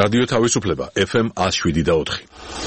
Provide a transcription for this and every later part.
რადიო თავისუფლება FM 107.4.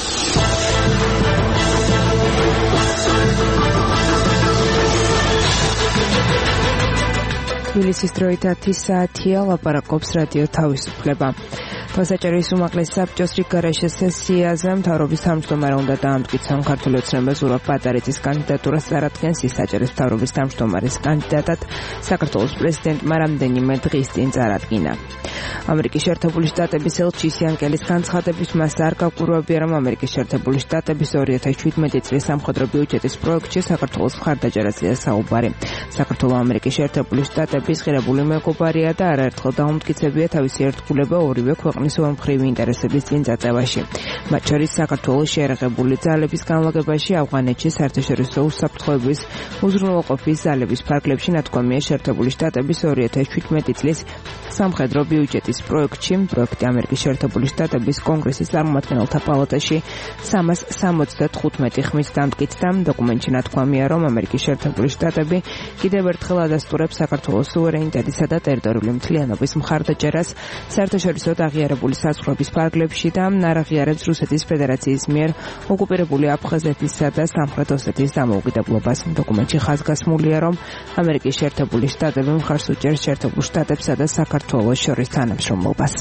თბილისის დროით 10 საათია, ლაპარაკობს რადიო თავისუფლება. თვალსაჩინო უმაღლეს საბჭოს რიგგარეშე სესიაზე მთავრობის თავმჯდომარე უნდა დაამტკიცონ ქართული ოცნება ზურაბ პატარიძის კანდიდატურას წარადგენს ის საჭირო მთავრობის თავმჯდომარის კანდიდატად საქართველოს პრეზიდენტმა რამდენიმე დღის წინ წარადგინა. ამერიკის შეერთებული შტატების ელჩის იანკელის განცხადებით მას არ გაგვირგვინებია, რომ ამერიკის შეერთებული შტატების 2017 წლის სამხედრო ბიუჯეტის პროექტში საქართველოს მხარდაჭერაზეა საუბარი. საქართველოს ამერიკის შეერთებული შტატების ღირებული მეგობარია და არაერთხელ დაუმტკიცებია თავისი ერთგულება ორივე ქვეყნის ორმხრივი ინტერესების წინ წაწევაში. მათ შორის საქართველოს შეერაღებული ძალების განლაგებაში, ავღანეთში საერთაშორისო უსაფრთხოების უზრუნველყოფის ძალების ფარგლებში ნათქვამია შეერთებული შტატების 2017 წლის სამხედრო ბიუჯეტის პროექტში. პროექტი ამერიკის შეერთებული შტატების კონგრესის წარმომადგენელთა პალატაში 375 ხმით დამტკიცდა. დოკუმენტში ნათქვამია, რომ ამერიკის შეერთებული შტატები კიდევ ერთხელ ადასტურებს საქართველოს სუვერენიტეტისა და ტერიტორიული მთლიანობის მხარდაჭერას საერთაშორისო აღიარებული საზღვრების ფარგლებში და არ აღიარებს რუსეთის ფედერაციის მიერ ოკუპირებული აფხაზეთისა და სამხრეთ ოსეთის დამოუკიდებლობას. დოკუმენტში ხაზგასმულია, რომ ამერიკის შეერთებული შტატები მხარს უჭერს შეერთებულ შტატებსა და საქართველოს შორის თანამშრომლობას.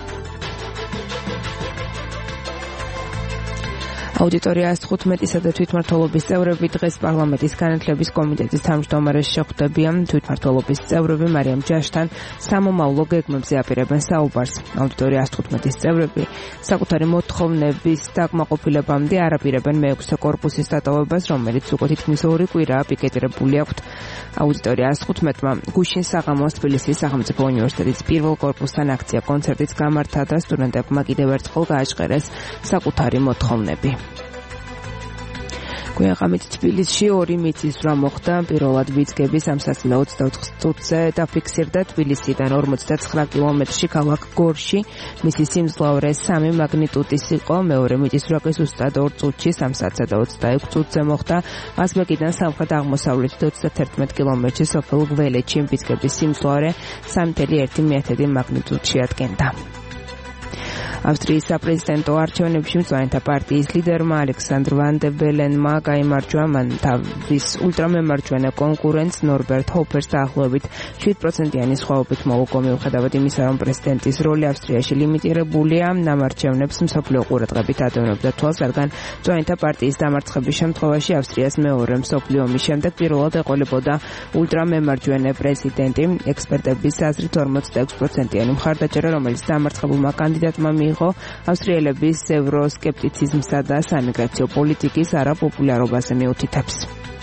აუდიტორია 115-ისა და თვითმმართველობის წევრები დღეს პარლამენტის განათლების კომიტეტის თავმჯდომარეს შეხვდებიან. თვითმმართველობის წევრები მარიამ ჯაშთან სამომავლო გეგმებზე აპირებენ საუბარს. აუდიტორია 115-ის წევრები საკუთარი მოთხოვნების დაკმაყოფილებამდე არ აპირებენ მეექვსე კორპუსის დატოვებას, რომელიც უკვე თითქმის 2 კვირაა პიკეტირებული აქვთ. აუდიტორია 115-მა გუშინ საღამოს თბილისის სახელმწიფო უნივერსიტეტის პირველ კორპუსთან აქცია კონცერტიც გამართა და სტუდენტებმა კიდევ ერთხელ გააჟღერეს საკუთარი მოთხოვნები. გვიაღამით თბილისში 2 მიწისძვრა მოხდა. პირველად ვიძგები 3:24 წუთზე დაფიქსირდა თბილისიდან 59 კილომეტრში ქალაქ გორში. მისი სიმძლავრე 3 მაგნიტუდის იყო. მეორე მიწისძვრა კი ზუსტად 2 წუთში 3:26 წუთზე მოხდა. აზბეკიდან სამხრეთ-აღმოსავლეთით 31 კილომეტრში სოფელ გველეთში ვიძგების სიმძლავრე 3.1 მაგნიტუდში ადგენდა. ავსტრიის საპრეზიდენტო არჩევნებში მწვანეთა პარტიის ლიდერმა ალექსანდრ ვან დე ბელენმა გაიმარჯვა. მან თავის ულტრამემარჯვენე კონკურენტს ნორბერტ ჰოფერს დაახლოებით 7%-იანი სხვაობით მოუგო. მიუხედავად იმისა, რომ პრეზიდენტის როლი ავსტრიაში ლიმიტირებულია, ამ არჩევნებს მსოფლიო ყურადღებით ადევნებდა თვალს, რადგან მწვანეთა პარტიის დამარცხების შემთხვევაში ავსტრიას მეორე მსოფლიო ომის შემდეგ პირველად ეყოლებოდა ულტრამემარჯვენე პრეზიდენტი. ექსპერტების აზრით 46%-იანი მხარდაჭერა, რომელიც დამარცხებულმა კანდიდატმა მიიღო, ავსტრიელების ევროსკეპტიციზმსა და სამიგრაციო პოლიტიკის არაპოპულარობაზე მიუთითებს.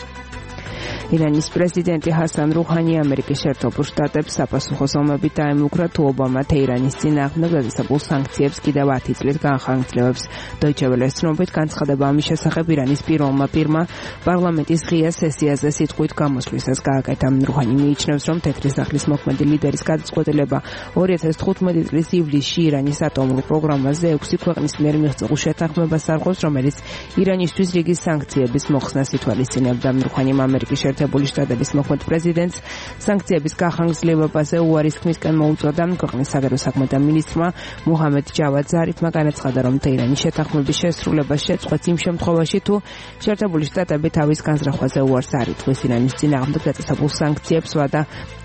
ირანის პრეზიდენტი ჰასან რუჰანი ამერიკის შეერთებულ შტატებს საპასუხო ომებით დაემუქრა, თუ ობამა თეირანის წინააღმდეგ დადასტურებულ სანქციებს კიდევ 10 წლით განხორციელებს. დოიჩე ველეს ცნობით განცხადება ამის შესახებ ირანის პირველმა პირმა პარლამენტის ღია სესიაზე სიტყვით გამოსვლისას გააკეთა. რუჰანი მიიჩნევს, რომ თეთრი სახლის მოქმედი ლიდერის გადაწყვეტილება 2015 წლის ივლისში ირანის ატომურ პროგრამაზე 6 ქვეყნის მიერ მიღწეულ შეთანხმებას არხოს, რომელიც ირანისთვის რიგი სანქციების მოხსნას ითვალისწინებდა. რუჰანიმ ამერიკის შეერთებული შტატების მოქმედ პრეზიდენტს სანქციების გახანგრძლივებაზე უარისქმისკენ მოუწოდა. ქვეყნის საგარეო საქმეთა მინისტრმა მუჰამედ ჯავად ზარიფმა განაცხადა, რომ თეირანის შეთანხმების შესრულებას შეწყვეტს იმ შემთხვევაში, თუ შეერთებული შტატები თავის განზრახვაზე უარს არ ითხოვს. ირანის წინააღმდეგ დაწესებულ სანქციებს ვადა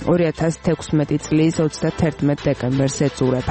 2016 წლის 31 დეკემბერს ეწურება.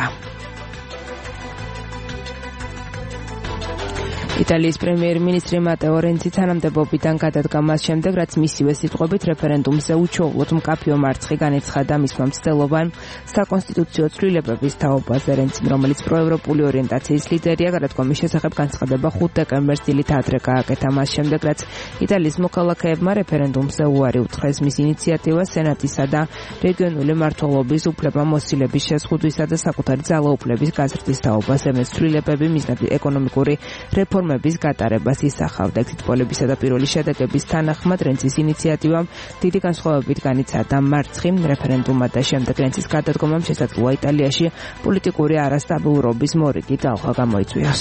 იტალიის პრემიერ-მინისტრი მატეო რენცი თანამდებობიდან გადადგა მას შემდეგ, რაც მისივე სიტყვებით რეფერენდუმზე უჩვეულოდ მკაფიო მარცხი განაცხადა მისმა მცდელობამ საკონსტიტუციო ცვლილებების თაობაზე. რენციმ, რომელიც პროევროპული ორიენტაციის ლიდერია, გადადგომის შესახებ განცხადება 5 დეკემბერს დილით ადრე გააკეთა, მას შემდეგ, რაც იტალიის მოქალაქეებმა რეფერენდუმზე უარი უთხრეს. მის ინიციატივას სენატისა და რეგიონული მმართველობის უფლებამოსილების შეზღუდვისა და საკუთარი ძალაუფლების გაზრდის თაობაზე ცვლილებები მიზნად ეკონომიკური რეფორმების გატარებას ისახავდა. ეგრეთ პოლებისა და პირველი შედეგების თანახმად რენცის ინიციატივამ დიდი განსხვავებით განიცადა მარცხი რეფერენდუმმა და შემდეგ რენცის გადადგომამ შესაძლოა იტალიაში პოლიტიკური არასტაბილურობის მორიგი ძალხა გამოიწვიოს.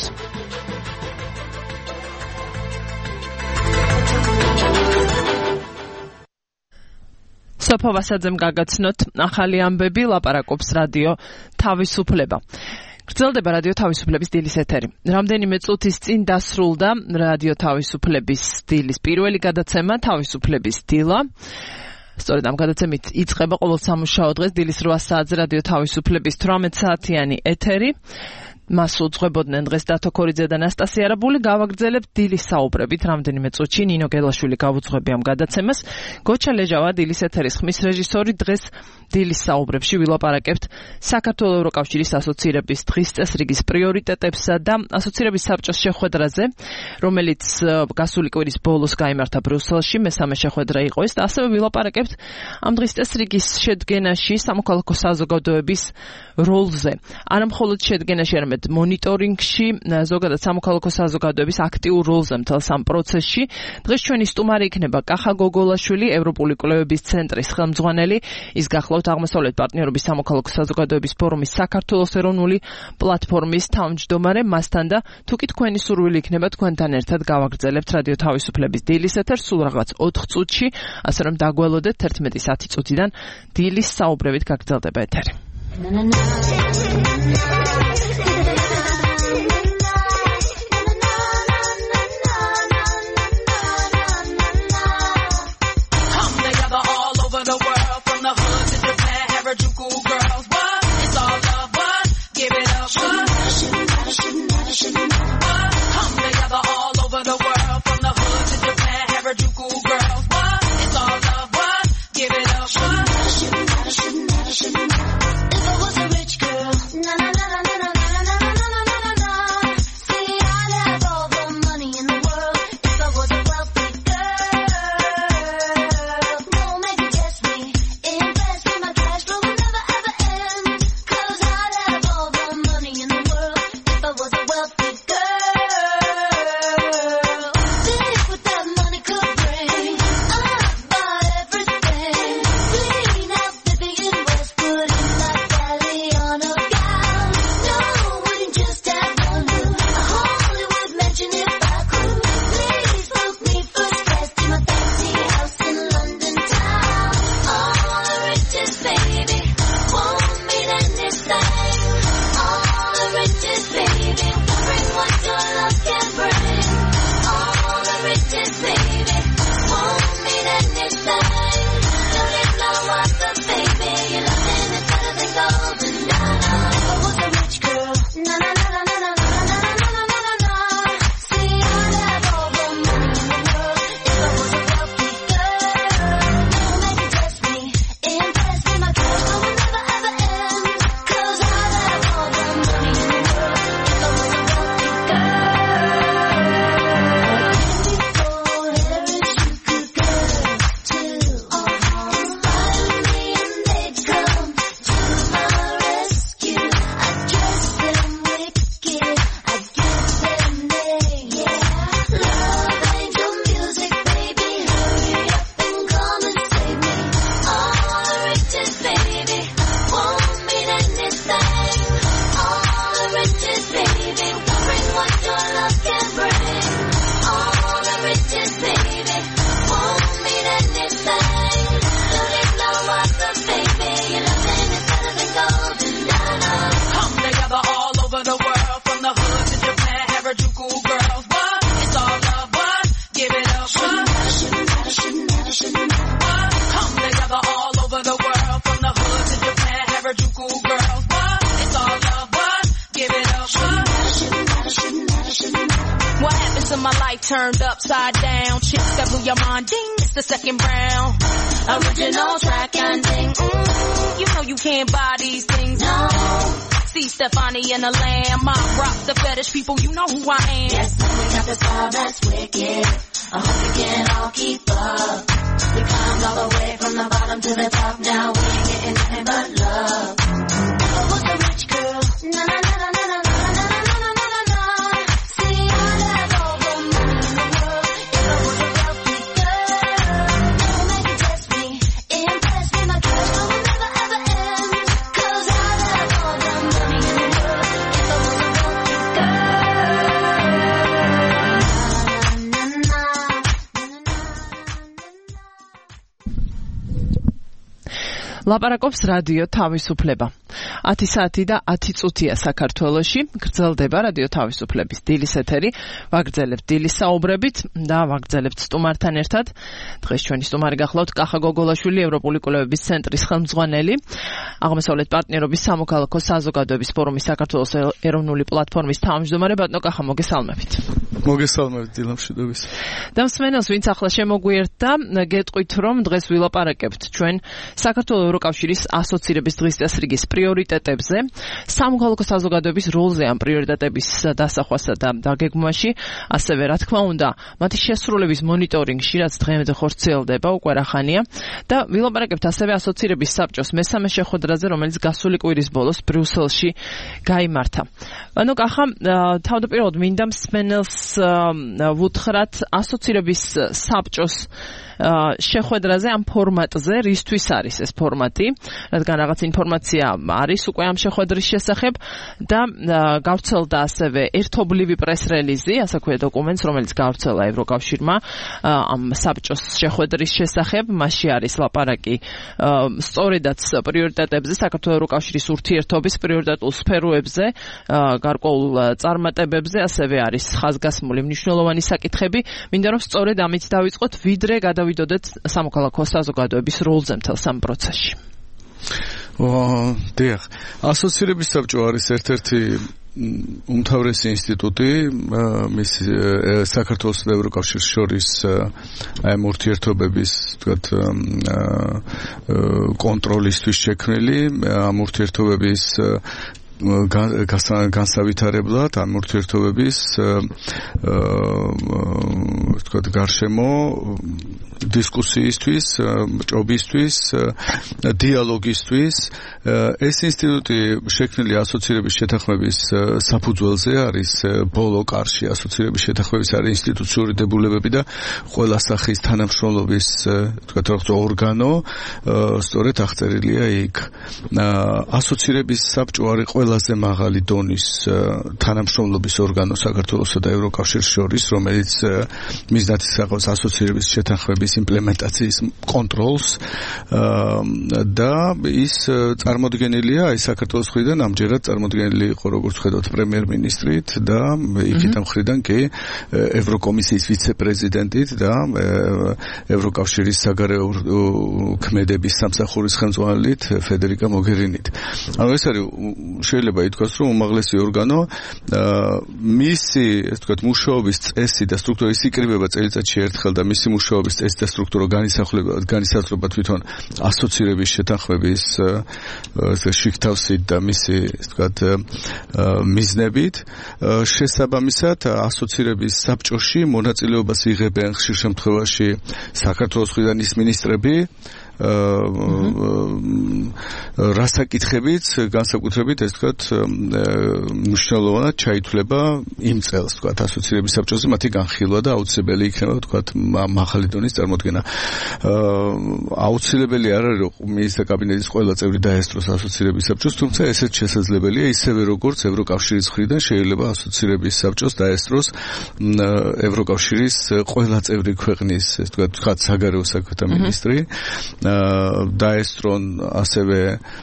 სოფო ვასაძემ გაგაცნოთ ახალი ამბები, ლაპარაკობს რადიო თავისუფლება. გრძელდება რადიო თავისუფლების დილის ეთერი. რამდენიმე წუთის წინ დასრულდა რადიო თავისუფლების დილის პირველი გადაცემა თავისუფლების დილა. სწორედ ამ გადაცემით იწყება ყოველ სამუშაო დღეს დილის 8 საათზე რადიო თავისუფლების 18 საათიანი ეთერი. მას უძღვებოდნენ დღეს დათო ქორიძე და ნასტასია არაბული. გავაგრძელებთ დილის საუბრებით. რამდენიმე წუთში ნინო გელაშვილი გავუძღვები ამ გადაცემას. გოჩა ლეჟავა დილის ეთერის ხმის რეჟისორი. დღეს დილის საუბრებში ვილაპარაკებთ საქართველოს ევროკავშირის ასოცირების დღის წესრიგის პრიორიტეტებსა და ასოცირების საბჭოს შეხვედრაზე, რომელიც გასული კვირის ბოლოს გაიმართა ბრიუსელში, მესამე შეხვედრა იყო ეს და ასევე ვილაპარაკებთ ამ დღის წესრიგის შედგენაში სამოქალაქო საზოგადოების როლზე. არა მხოლოდ შედგენაში, არამედ მონიტორინგში, ზოგადად სამოქალაქო საზოგადოების აქტიურ როლზე მთელს ამ პროცესში. დღეს ჩვენი სტუმარი იქნება კახა გოგოლაშვილი, ევროპული კვლევების ცენტრის ხელმძღვანელი, ის გახლავთ აღმოსავლეთ პარტნიორობის სამოქალაქო საზოგადოების ფორუმის საქართველოს ეროვნული პლატფორმის თავმჯდომარე. მასთან და თუ კი თქვენი სურვილი იქნება თქვენთან ერთად გავაგრძელებთ რადიო თავისუფლების დილის ეთერს სულ რაღაც 4 წუთში, ასე რომ დაგველოდეთ 11:10 წუთიდან დილის საუბრებით გაგრძელდება ეთერი. Turned upside down, chicks that blew your mind, ding, it's the second round. Original track and ding, you know you can't buy these things, no. See Stefani and the Lamb, I rock the fetish people, you know who I am. Yes, we got the style that's wicked, I hope we can all keep up. We climbed all the way from the bottom to the top, now we ain't getting nothing but love. Never was a rich girl, na na na na na na. ლაპარაკობს რადიო თავისუფლება. 10 საათი და 10 წუთია საქართველოში. გრძელდება რადიო თავისუფლების დილის ეთერი. ვაგრძელებთ დილის საუბრებით და ვაგრძელებთ სტუმართან ერთად. დღეს ჩვენი სტუმარი გახლავთ კახა გოგოლაშვილი, ევროპული კვლევების ცენტრის ხელმძღვანელი, აღმოსავლეთ პარტნიორობის სამოქალაქო საზოგადოების ფორუმის საქართველოს ეროვნული პლატფორმის თავმჯდომარე. ბატონო კახა, მოგესალმებით. მოგესალმებით დილამშვიდობის. და მსმენელს, ვინც ახლა შემოგვიერთდა, გეტყვით, რომ დღეს ვილაპარაკებთ ჩვენ საქართველოს ევროკავშირის ასოცირების დღის წესრიგის პრიორიტეტებზე, სამოქალაქო საზოგადოების როლზე ამ პრიორიტეტების დასახვასა და დაგეგმვაში, ასევე რა თქმა უნდა, მათი შესრულების მონიტორინგში, რაც დღემდე ხორციელდება უკვე რახანია, და ვილაპარაკებთ ასევე ასოცირების საბჭოს მესამე შეხვედრაზე, რომელიც გასული კვირის ბოლოს ბრიუსელში გაიმართა. ანუ კახა, თავდაპირველად მინდა მსმენელს ვუთხრათ ასოცირების საბჭოს შეხვედრაზე ამ ფორმატზე, რისთვის არის ეს ფორმატი, რადგან რაღაც ინფორმაცია არის უკვე ამ შეხვედრის შესახებ და გავრცელდა ასევე ერთობლივი პრეს-რელიზი, ასე ქვია დოკუმენტს, რომელიც გავრცელა ევროკავშირმა ამ საბჭოს შეხვედრის შესახებ. მასში არის ლაპარაკი სწორედაც პრიორიტეტებზე, საქართველოს ევროკავშირის ურთიერთობის პრიორიტეტულ სფეროებზე, გარკვეულ წარმატებებზე, ასევე არის ხაზგასმული მნიშვნელოვანი საკითხები. მინდა რომ სწორედ ამით დავიწყოთ, ვიდრე გადავიდოდეთ სამოქალაქო საზოგადოების როლზე მთელ სამ პროცესში. დიახ, ასოცირების საბჭო არის ერთ-ერთი უმთავრესი ინსტიტუტი მის საქართველოს და ევროკავშირის შორის ამ ურთიერთობების კონტროლისთვის შექმნილი, ამ ურთიერთობების განსავითარებლად, ამ ურთიერთობების გარშემო დისკუსიისთვის, ჭობისთვის, დიალოგისთვის. ეს ინსტიტუტი შექმნილი ასოცირების შეთანხმების საფუძველზე არის ბოლო კარში. ასოცირების შეთანხმების არის ინსტიტუციური დებულებები და ყველა სახის თანამშრომლობის ორგანო სწორედ აღწერილია იქ. ასოცირების საბჭო არის ყველაზე მაღალი დონის თანამშრომლობის ორგანო საქართველოსა და ევროკავშირის შორის, რომელიც მიზნად ისახავს ασოცირების შეთანხმების იმპლემენტაციის კონტროლს და ის წარმოდგენილია საქართველოს მხრიდან ამჯერად წარმოდგენილი იყო როგორც ხედავთ პრემიერ-მინისტრით და იქიდან მხრიდან კი ევროკომისიის ვიცე-პრეზიდენტით და ევროკავშირის საგარეო ქმედების სამსახურის ხელმძღვანელით ფედერიკა მოგერინით. ანუ ეს არის შეიძლება ითქვას, რომ უმაღლესი ორგანო მისი, ესე ვთქვათ, მუშაობის წესი და სტრუქტურა იკრიბება წელიწადში ერთხელ და მისი მუშაობის წესი და სტრუქტურა განისაზღვრება თვითონ ასოცირების შეთანხმების შიგთავსით და მისი, ესე ვთქვათ, მიზნებით. შესაბამისად, ასოცირების საბჭოში მონაწილეობას იღებენ ხშირ შემთხვევაში საქართველოს მხრიდან ის მინისტრები, რასაკითხებით განსაკუთრებით ეს ვთქვათ მნიშვნელოვნად ჩაითვლება იმ წელს ვთქვათ ასოცირების საბჭოზე მათი განხილვა და აუცილებელი იქნება ვთქვათ მაღალი დონის წარმოდგენა. აუცილებელი არ არის რომ მინისტრთა კაბინეტის ყველა წევრი დაესწროს ასოცირების საბჭოს, თუმცა ესეც შესაძლებელია ისევე როგორც ევროკავშირის მხრიდან შეიძლება ასოცირების საბჭოს დაესწროს ევროკავშირის ყველა წევრი ქვეყნის ეს ვთქვათ საგარეო საქმეთა მინისტრი. დაესწრონ ასევე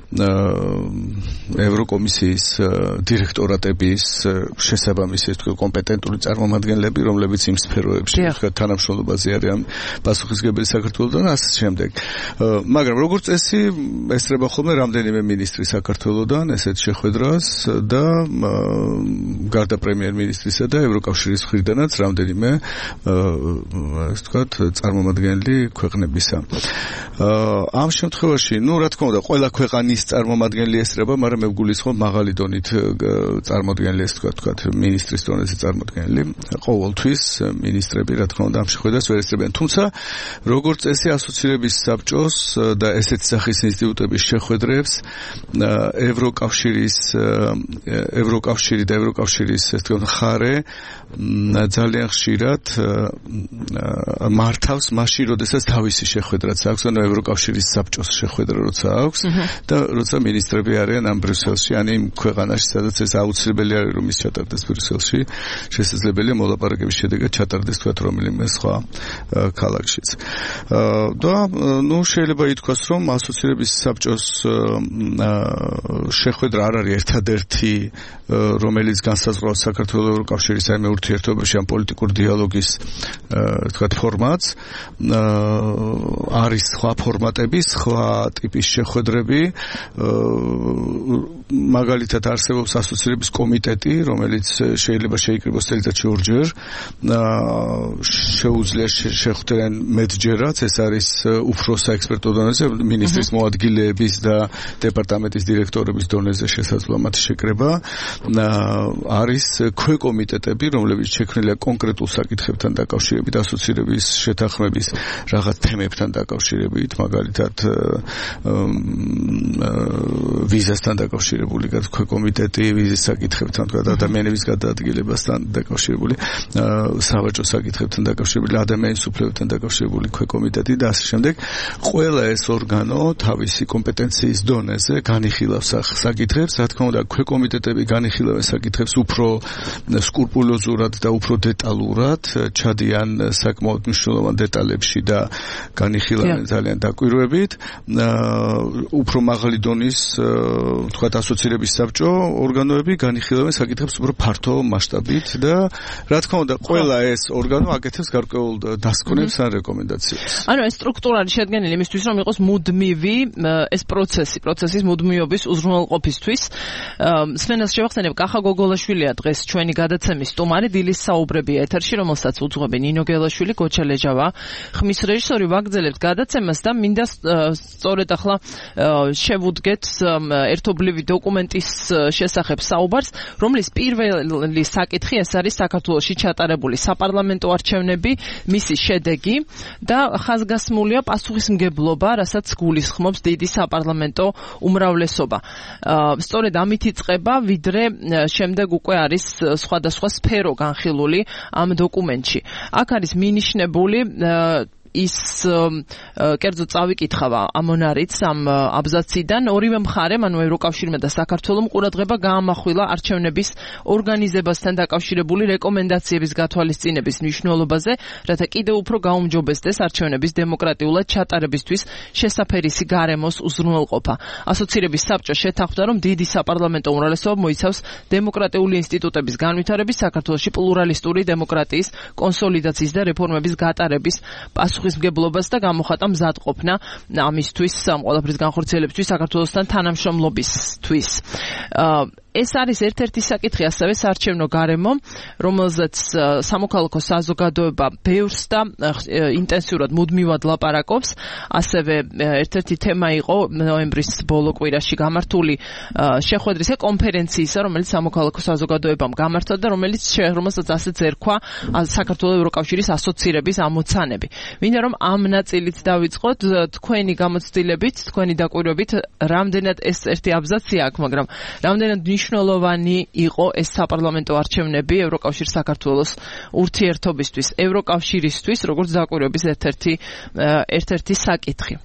ევროკომისიის დირექტორატების შესაბამისი კომპეტენტური წარმომადგენლები, რომლებიც იმ სფეროებში თანამშრომლობაზე არიან პასუხისმგებელი საქართველოსთან ასე შემდეგ. მაგრამ როგორც წესი ესწრება ხოლმე რამდენიმე მინისტრი საქართველოსთან ესეთ შეხვედრას და გარდა პრემიერ-მინისტრისა და ევროკავშირის მხრიდანაც რამდენიმე ასე ვთქვათ წარმომადგენელი ქვეყნებისა. ამ შემთხვევაში, რა თქმა უნდა, ყველა ქვეყანის წარმომადგენელი ესწრება, მაგრამ მე ვგულისხმობ მაღალი დონით წარმომადგენელი, ესე ვთქვათ, მინისტრის დონეზე წარმომადგენელი, ყოველთვის მინისტრები, რა თქმა უნდა, ამ შეხვედრას ვერ ესწრებიან. თუმცა, როგორც წესი, ასოცირების საბჭოს და ესეთი სახის ინსტიტუტების შეხვედრებს ევროკავშირი და ევროკავშირის, ესე ვთქვათ, მხარე ძალიან ხშირად მართავს მაშინ, როდესაც თავისი შეხვედრაც აქვს, ანუ ევროკავშირის საბჭოს შეხვედრა როცა აქვს და როცა მინისტრები არიან ამ ბრიუსელში, ან იმ ქვეყანაში, სადაც ეს აუცილებელი არის რომ ის ჩატარდეს ბრიუსელში, შესაძლებელია მოლაპარაკების შედეგად ჩატარდეს თქვათ რომელიმე სხვა ქალაქშიც. და ნუ შეიძლება ითქვას რომ ასოცირების საბჭოს შეხვედრა არ არის ერთადერთი რომელიც განსაზღვრავს საქართველოს ევროკავშირის საერთო ურთიერთობებში ამ პოლიტიკურ დიალოგის თქვათ ფორმატს არის სხვა ფორმატები, სხვა ტიპის შეხვედრები მაგალითად არსებობს ასოცირების კომიტეტი, რომელიც შეიძლება შეიკრიბოს წელიწადში ორჯერ შეუძლია შეხვდნენ მეტჯერაც, ეს არის უფრო საექსპერტო დონეზე, მინისტრის მოადგილეების და დეპარტამენტის დირექტორების დონეზე შესაძლოა მათი შეკრება. არის ქვეკომიტეტები, რომლებიც შექმნილია კონკრეტულ საკითხებთან დაკავშირებით, ასოცირების შეთანხმების რაღაც თემებთან დაკავშირებით, მაგალითად ვიზასთან დაკავშირებული ქვეკომიტეტი, ვიზის საკითხებთან, ადამიანების გადაადგილებასთან დაკავშირებული, სავაჭრო საკითხებთან დაკავშირებული, ადამიანის უფლებებთან დაკავშირებული ქვეკომიტეტი და ასე შემდეგ. ყველა ეს ორგანო თავისი კომპეტენციის დონეზე განიხილავს საკითხებს, რა თქმა უნდა, ქვეკომიტეტები განიხილავენ საკითხებს უფრო სკრუპულოზურად და უფრო დეტალურად, ჩადიან საკმაოდ მნიშვნელოვან დეტალებში და განიხილავენ ძალიან დაკვირვებით. უფრო მაღალი დონის, თქვათ, ასოცირების საბჭო ორგანოები განიხილავენ საკითხებს უფრო ფართო მასშტაბით და რა თქმა უნდა, ყველა ეს ორგანო აკეთებს გარკვეულ დასკვნებს ან რეკომენდაციებს. ანუ ეს სტრუქტურა არის შედგენილი იმისთვის, რომ იყოს მუდმივი ეს პროცესის მუდმივობის უზრუნველყოფისთვის. სვენას შევახსენებ, კახა გოგოლაშვილია დღეს ჩვენი გადაცემის სტუმარი, დილის საუბრები ეთერში, რომელსაც უძღვები ნინო გელაშვილი, გოჩა ლეჯავა. ხმის რეჟისორი ვაგრძელებთ გადაცემას და მინდა სწორედ ახლა შევუდგეთ ერთობლივი დოკუმენტის შესახებ საუბარს, რომლის პირველი საკითხი ეს არის საქართველოში ჩატარებული საპარლამენტო არჩევნები, მისი შედეგი და ხაზგასმულია პასუხისმგებლობა, რასაც გულისხმობს დიდი საპარლამენტო უმრავლესობა. სწორედ ამით იწყება, ვიდრე შემდეგ უკვე არის სხვადასხვა სფერო განხილული ამ დოკუმენტში. აქ არის მინიშნებული ის კერძო წავიკითხავა ამონარიც ამ აბზაციდან ორივე მხარემ, ანუ ევროკავშირმა და საქართველომ ყურადღება გაამახვილა არჩევნების ორგანიზებასთან დაკავშირებული რეკომენდაციების გათვალისწინების მნიშვნელობაზე, რათა კიდევ უფრო გაუმჯობესდეს არჩევნების დემოკრატიულად ჩატარებისთვის შესაფერისი გარემოს უზრუნველყოფა. ასოცირების საბჭო შეთანხმდა, რომ დიდი საპარლამენტო უმრავლესობა მოიცავს დემოკრატიული ინსტიტუტების განვითარების, საქართველოში პლურალისტური დემოკრატიის კონსოლიდაციის და რეფორმების გატარების პასუხისმგებლობას და გამოხატა მზადყოფნა ამისთვის, ამ ყველაფრის განხორციელებისთვის საქართველოსთან თანამშრომლობისთვის. ეს არის ერთ-ერთი საკითხი ასევე საარჩევნო გარემო, რომელზეც სამოქალაქო საზოგადოება ბევრს და ინტენსიურად მუდმივად ლაპარაკობს. ასევე ერთ-ერთი თემა იყო ნოემბრის ბოლო კვირაში გამართული შეხვედრის კონფერენციისა, რომელიც სამოქალაქო საზოგადოებამ გამართა და რომელსაც ასეც ერქვა საქართველოს ევროკავშირის ასოცირების ამოცანები. მინდა რომ ამ ნაწილით დავიწყოთ, თქვენი გამოცდილებით, თქვენი დაკვირვებით, რამდენად ეს ერთი აბზაცია აქვს, მაგრამ რამდენად მნიშვნელოვანი იყო ეს საპარლამენტო არჩევნები ევროკავშირის საქართველოს ურთიერთობისთვის, ევროკავშირისთვის, როგორც დაკვირვების ერთ-ერთი საკითხი.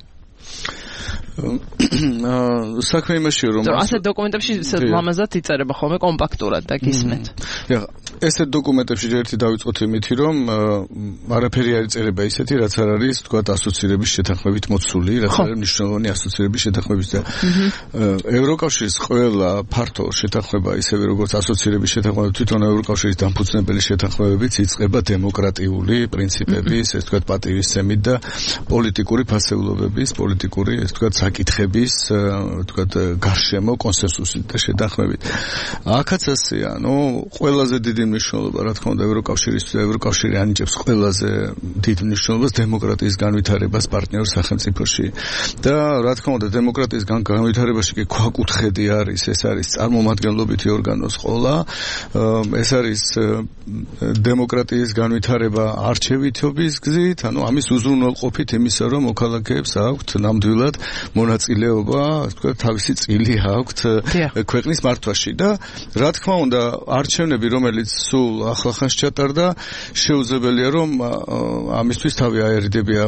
საქმე იმაშია, რომ ასეთ დოკუმენტებში ლამაზად იწერება ხოლმე კომპაქტურად და გისმენთ. ესეთ დოკუმენტებში ერთი დავიწყოთ იმითი, რომ არაფერი არ იწერება ისეთი, რაც არ არის, თქვათ, ასოცირების შეთანხმებით მოცული, რაც არის მნიშვნელოვანი ასოცირების შეთანხმების და ევროკავშირის ყველა ფართო შეთანხმება, ისევე როგორც ასოცირების შეთანხმება, თვითონ ევროკავშირის დამფუძნებელი შეთანხმებებიც იწყება დემოკრატიული პრინციპების, ეს თქვათ, პატივისცემით და პოლიტიკური ფასეულობების, პოლიტიკური, ეს თქვათ, საკითხების, თქვათ, გარშემო კონსენსუსით და შეთანხმებით. აქაც ასეა, ყველაზე დიდი მნიშვნელობა, რა თქმა უნდა, ევროკავშირისთვის და ევროკავშირი ანიჭებს ყველაზე დიდ მნიშვნელობას დემოკრატიის განვითარებას პარტნიორ სახელმწიფოში. და რა თქმა უნდა, დემოკრატიის განვითარებაში კი ქვაკუთხედი არის, ეს არის წარმომადგენლობითი ორგანოს ყოლა, ეს არის დემოკრატიის განვითარება არჩევითობის გზით, ანუ ამის უზრუნველყოფით იმისა, რომ მოქალაქეებს აქვთ ნამდვილად მონაწილეობა, თქვა თავისი წილი აქვთ ქვეყნის მართვაში და რა თქმა უნდა არჩევნები რომელიც სულ ახლახანს ჩატარდა შეუძლებელია რომ ამისთვის თავი აერიდებია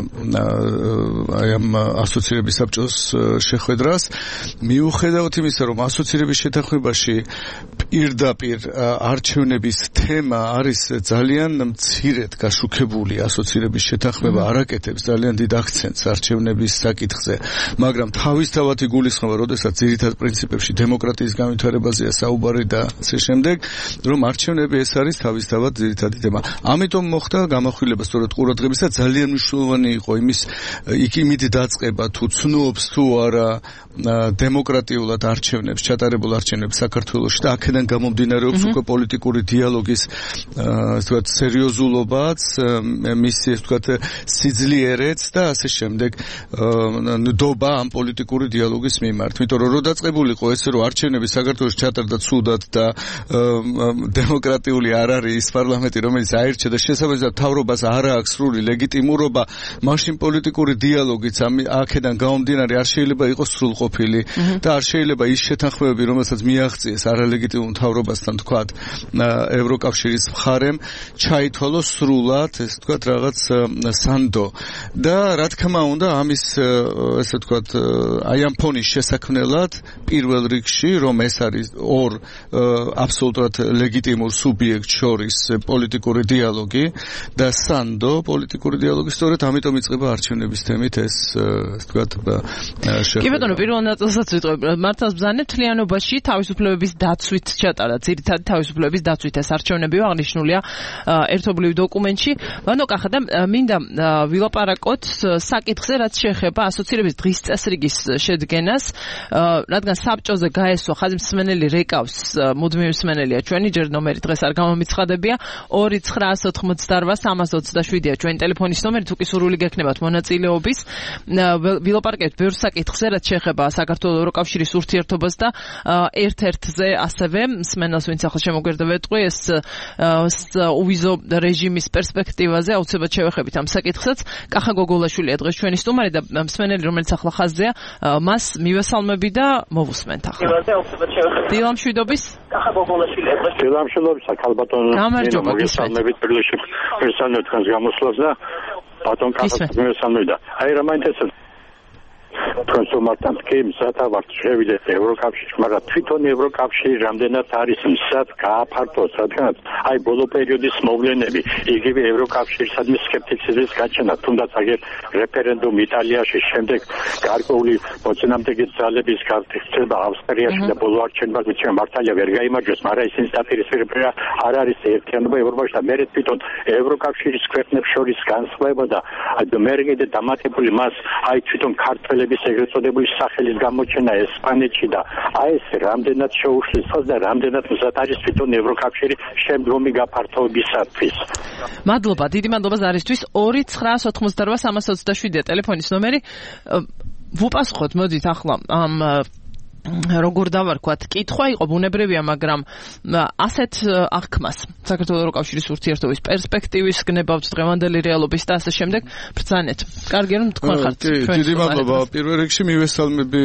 აი ამ ასოცირების საბჭოს შეხვედრას მიუხედავად იმისა რომ ასოცირების შეთანხმებაში პირდაპირ არჩევნების თემა არის ძალიან მცირედ გაშუქებული ასოცირების შეთანხმება არაკეთებს ძალიან დიდ აქცენტს არჩევნების საკითხზე მაგრამ თავისთავად იგულისხმება როდესაც ძირითად პრინციპებში დემოკრატიის განვითარებაზეა საუბარი და ასე შემდეგ რომ არჩევნები ეს არის თავისთავად ძირითადი თემა ამიტომ მოხდა გამახვილება სწორედ ყურადღებისა ძალიან მნიშვნელოვანი იყო იმის იმით დაწყება თუ ცნობს თუ არა დემოკრატიულად არჩევნებს ჩატარებულ არჩევნებს საქართველოში და აქედან გამომდინარეობს უკვე პოლიტიკური დიალოგის ასე ვთქვათ სერიოზულობაც მისი ასე ვთქვათ სიძლიერეც და ასე შემდეგ ნდობა ამ პოლიტიკური დიალოგის მიმართ. იმიტომ რომ რო დაწყებულიყო ესე რომ არჩევნები საქართველოში ჩატარდა ცუდად და დემოკრატიული არ არის ის პარლამენტი რომელიც აირჩა და შესაბამისად თავრობას არ აქვს სრული ლეგიტიმურობა, მაშინ პოლიტიკური დიალოგიც აქედან გამომდინარე არ შეიძლება იყოს სრულყოფილი და არ შეიძლება ის შეთანხმებები რომელსაც მიაღწიეს არალეგიტიმურ თავრობასთან თქვათ ევროკავშირის მხარემ ჩაითვალოს სრულად ეს თქვათ რაღაც სანდო და რა თქმა უნდა ამის ესე თქვათ აი ამ ფონის შესაქმნელად პირველ რიგში რომ ეს არის ორ აბსოლუტურად ლეგიტიმურ სუბიექტ შორის პოლიტიკური დიალოგი და სანდო პოლიტიკური დიალოგი სწორედ ამიტომ იწყება არჩევნების თემით ეს თქვათ კი ბატონო პირველ ნაწილსაც ვიტყვი მართლაც ბრძანებ თლიანობაში თავისუფლებების დაცვით ჩატარდა ძირითადი თავისუფლებების დაცვით ეს არჩევნები აღნიშნულია ერთობლივ დოკუმენტში ბანო კახა და მინდა ვილაპარაკოთ საკითხზე რაც შეეხება ასოცირების დღის წესრიგის შედგენას რადგან საბჭოზე გაესვა ხაზი მსმენელი რეკავს მუდმივი მსმენელია ჩვენი ჯერ ნომერი დღეს არ გამომიცხადებია 2988327-ია ჩვენი ტელეფონის ნომერი თუ კი სურვილი გექნებათ მონაწილეობის ვილაპარაკებთ ბევრ საკითხზე რაც შეეხება საქართველოს ევროკავშირის ურთიერთობას და ერთ-ერთზე ასევე მსმენელს ვინც ახლა შემოგვერდება ეტყვი ეს უვიზო რეჟიმის პერსპექტივაზე აუცილებლად შევეხებით ამ საკითხსაც კახა გოგოლაშვილია დღეს ჩვენი სტუმარი და მსმენელი რომელიც ახლა ხაზზეა მას მივესალმები და მოვუსმენთ ახლა დილამშვიდობის კახა გოგოლაშვილია დღეს დილამშვიდობის ქალბატონო გამარჯობა მოგესალმებით პირველში პერსონალ თქვენს გამოსვლას და ბატონ კახას მივესალმები და აი რა მაინტერესებს კონსუმატორთან მზადავართ შევიდეთ ევროკავშირში, მაგრამ თვითონ ევროკავშირი რამდენად არის მზად გააფართოს, რადგან აი ბოლო პერიოდის მოვლენები, იგივე ევროკავშირისადმი სკეპტიციზმის გაჩენა, თუნდაც აგერ რეფერენდუმ იტალიაში, შემდეგ გარკვეული მოწინააღმდეგე ძალების გაფრთხილება ავსტრიაში და ბოლო არჩევნებმა ვიჩვენა მართალია ვერ გაიმარჯვეს, მაგრამ ისინი დაპირისპირება არ არის ერთიანობა ევროპაში და მერე თვითონ ევროკავშირის ქვეყნებს შორის განსხვავება და მე კიდე დამატებული მას აი თვითონ ქართველების ეგრეთ წოდებული სახელის გამოჩენა ესპანეთში და აი ეს რამდენად შეუშლის ხალხს და რამდენად მზად არის თვითონ ევროკავშირი შემდგომი გაფართოებისათვის. მადლობა, დიდი მადლობა ზარისთვის. 2988327-ია ტელეფონის ნომერი. ვუპასუხოთ, მოდით ახლა ამ როგორ დავარქვათ, კითხვა იყო ბუნებრივია, მაგრამ ასეთ აღქმას საქართველოს ევროკავშირის ურთიერთობის პერსპექტივის გნებავთ დღევანდელი რეალობის და ასე შემდეგ ბრძანეთ. კარგი რომ თქვენ ხართ ჩვენ. დიდი მადლობა. პირველ რიგში მივესალმები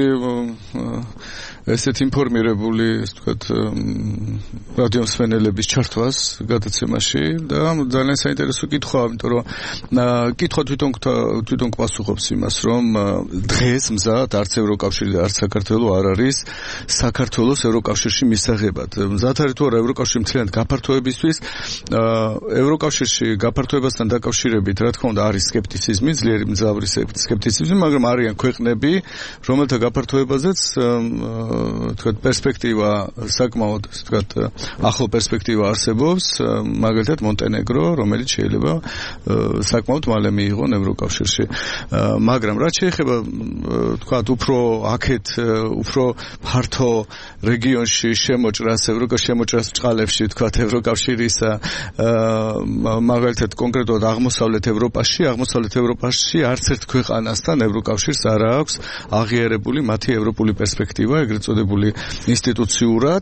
ესეთ ინფორმირებული, ასე ვთქვათ, რადიომსმენელების ჩართვას გადაცემაში და ძალიან საინტერესო კითხვაა, იმიტომ რომ კითხვა თვითონ გვასუხობს იმას, რომ დღეს მზად არც ევროკავშირი და არც საქართველო არ არის საქართველოს ევროკავშირში მისაღებად. მზად არის თუ არა ევროკავშირი მთლიანად გაფართოებისთვის, ევროკავშირში გაფართოებასთან დაკავშირებით, რა თქმა უნდა, არის სკეპტიციზმი, ძლიერი მძლავრი სკეპტიციზმი, მაგრამ არიან ქვეყნები, რომელთა გაფართოებაზეც თქვათ პერსპექტივა საკმაოდ თქვათ ახლო პერსპექტივა არსებობს, მაგალითად მონტენეგრო, რომელიც შეიძლება საკმაოდ მალე მიიღონ ევროკავშირში. მაგრამ რაც შეეხება თქვათ უფრო აქეთ უფრო ფართო რეგიონში შემოჭრას შემოჭრას ბჭყალებში თქვათ ევროკავშირის მაგალითად კონკრეტულად აღმოსავლეთ ევროპაში არც ერთ ქვეყანასთან ევროკავშირს არ აქვს აღიარებული მათი ევროპული პერსპექტივა, ეგრეთ წოდებული ინსტიტუციურად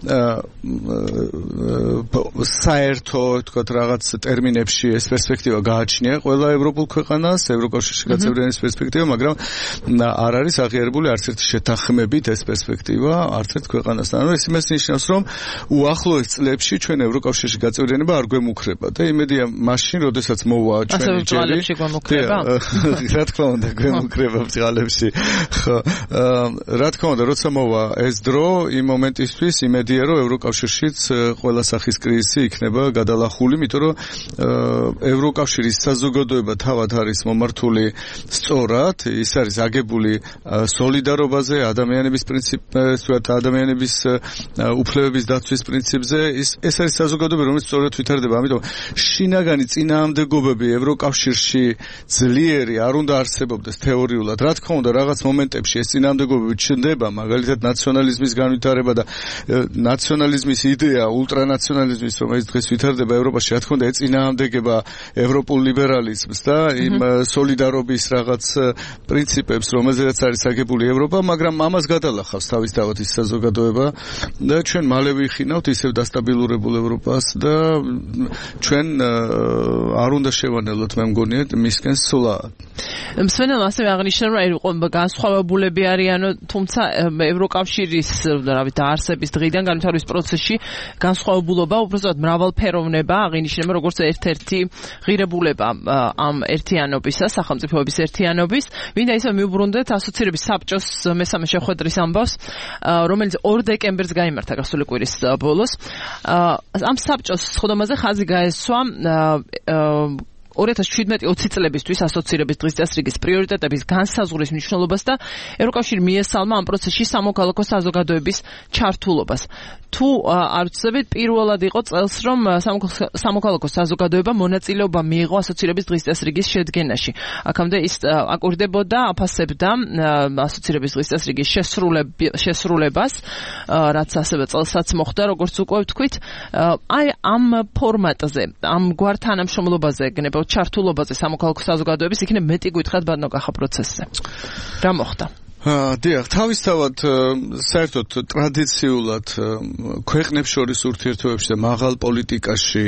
საერთო თქვათ რაღაც ტერმინებში ეს პერსპექტივა გააჩნია ყველა ევროპულ ქვეყანას ევროკავშირში გაწევრიანების პერსპექტივა, მაგრამ არ არის აღიარებული არც ერთი შეთანხმებით ეს პერსპექტივა არც ერთ ქვეყანასთან. ანუ ეს იმას ნიშნავს, რომ უახლოეს წლებში ჩვენ ევროკავშირში გაწევრიანება არ გვემუქრება და იმედია მაშინ, როდესაც მოვა ჩვენი ჯერი. რა თქმა უნდა, გვემუქრება ბრძალებში. ხო, რა თქმა უნდა, როცა მოვა ეს დრო, იმ მომენტისთვის იმედია, რომ ევროკავშირშიც ყველა სახის კრიზისი იქნება გადალახული, იმიტომ რომ ევროკავშირის საზოგადოება თავად არის მომართული სწორად, ის არის აგებული სოლიდარობაზე, ადამიანების პრინციპზე, ადამიანების უფლებების დაცვის პრინციპზე, ეს არის საზოგადოება, რომელიც სწორად ვითარდება. ამიტომ შინაგანი წინააღმდეგობები ევროკავშირში ძლიერი არ უნდა არსებობდეს თეორიულად. რა თქმა უნდა, რაღაც მომენტებში ეს წინააღმდეგობები ჩნდება, მაგალითად ნაციონალიზმის განვითარება და ნაციონალიზმის იდეა, ულტრანაციონალიზმის, რომელიც დღეს ვითარდება ევროპაში, რა თქმა უნდა, ეწინააღმდეგება ევროპულ ლიბერალიზმს და იმ სოლიდარობის რაღაც პრინციპებს, რომელზეც არის აგებული ევროპა, მაგრამ ამას გადალახავს თავისთავად ის საზოგადოება და ჩვენ მალე ვიხინავთ ისევ დასტაბილურებულ ევროპას და ჩვენ არ უნდა შევანელოთ, მე მგონია, მისკენ სვლა. მსმენელმა ასევე აღნიშნა, რომ განსხვავებულები არიანო, თუმცა ევროკავშირის დაარსების დღიდან განვითარების პროცესში განსხვავებულობა უბრალოდ მრავალფეროვნება აღინიშნება, როგორც ერთ-ერთი ღირებულება ამ ერთიანობისა, სახელმწიფოების ერთიანობის. მინდა ისევ მიუბრუნდეთ ასოცირების საბჭოს მესამე შეხვედრის ამბავს, რომელიც 2 დეკემბერს გაიმართა გასული კვირის ბოლოს. ამ საბჭოს სხდომაზე ხაზი გაესვა 2017-20 წლებისთვის ასოცირების დღის წესრიგის პრიორიტეტების განსაზღვრის მნიშვნელობას და ევროკავშირი მიესალმა ამ პროცესში სამოქალაქო საზოგადოების ჩართულობას. თუ არ ვცდებით, პირველად იყო წელს, რომ სამოქალაქო საზოგადოება მონაწილეობა მიიღო ასოცირების დღის წესრიგის შედგენაში. აქამდე ის აკურდებოდა, აფასებდა ასოცირების დღის წესრიგის შესრულებას, რაც ასევე წელსაც მოხდა, როგორც უკვე ვთქვით. აი ამ ფორმატზე, ამ გვარ თანამშრომლობაზე ეგნებო ჩართულობაზე სამოქალაქო საზოგადოების იქნებ მეტი გითხრათ ბადნოკახა პროცესზე. რა მოხდა? დიახ, თავისთავად საერთოდ ტრადიციულად ქვეყნებს შორის ურთიერთობებში და მაღალ პოლიტიკაში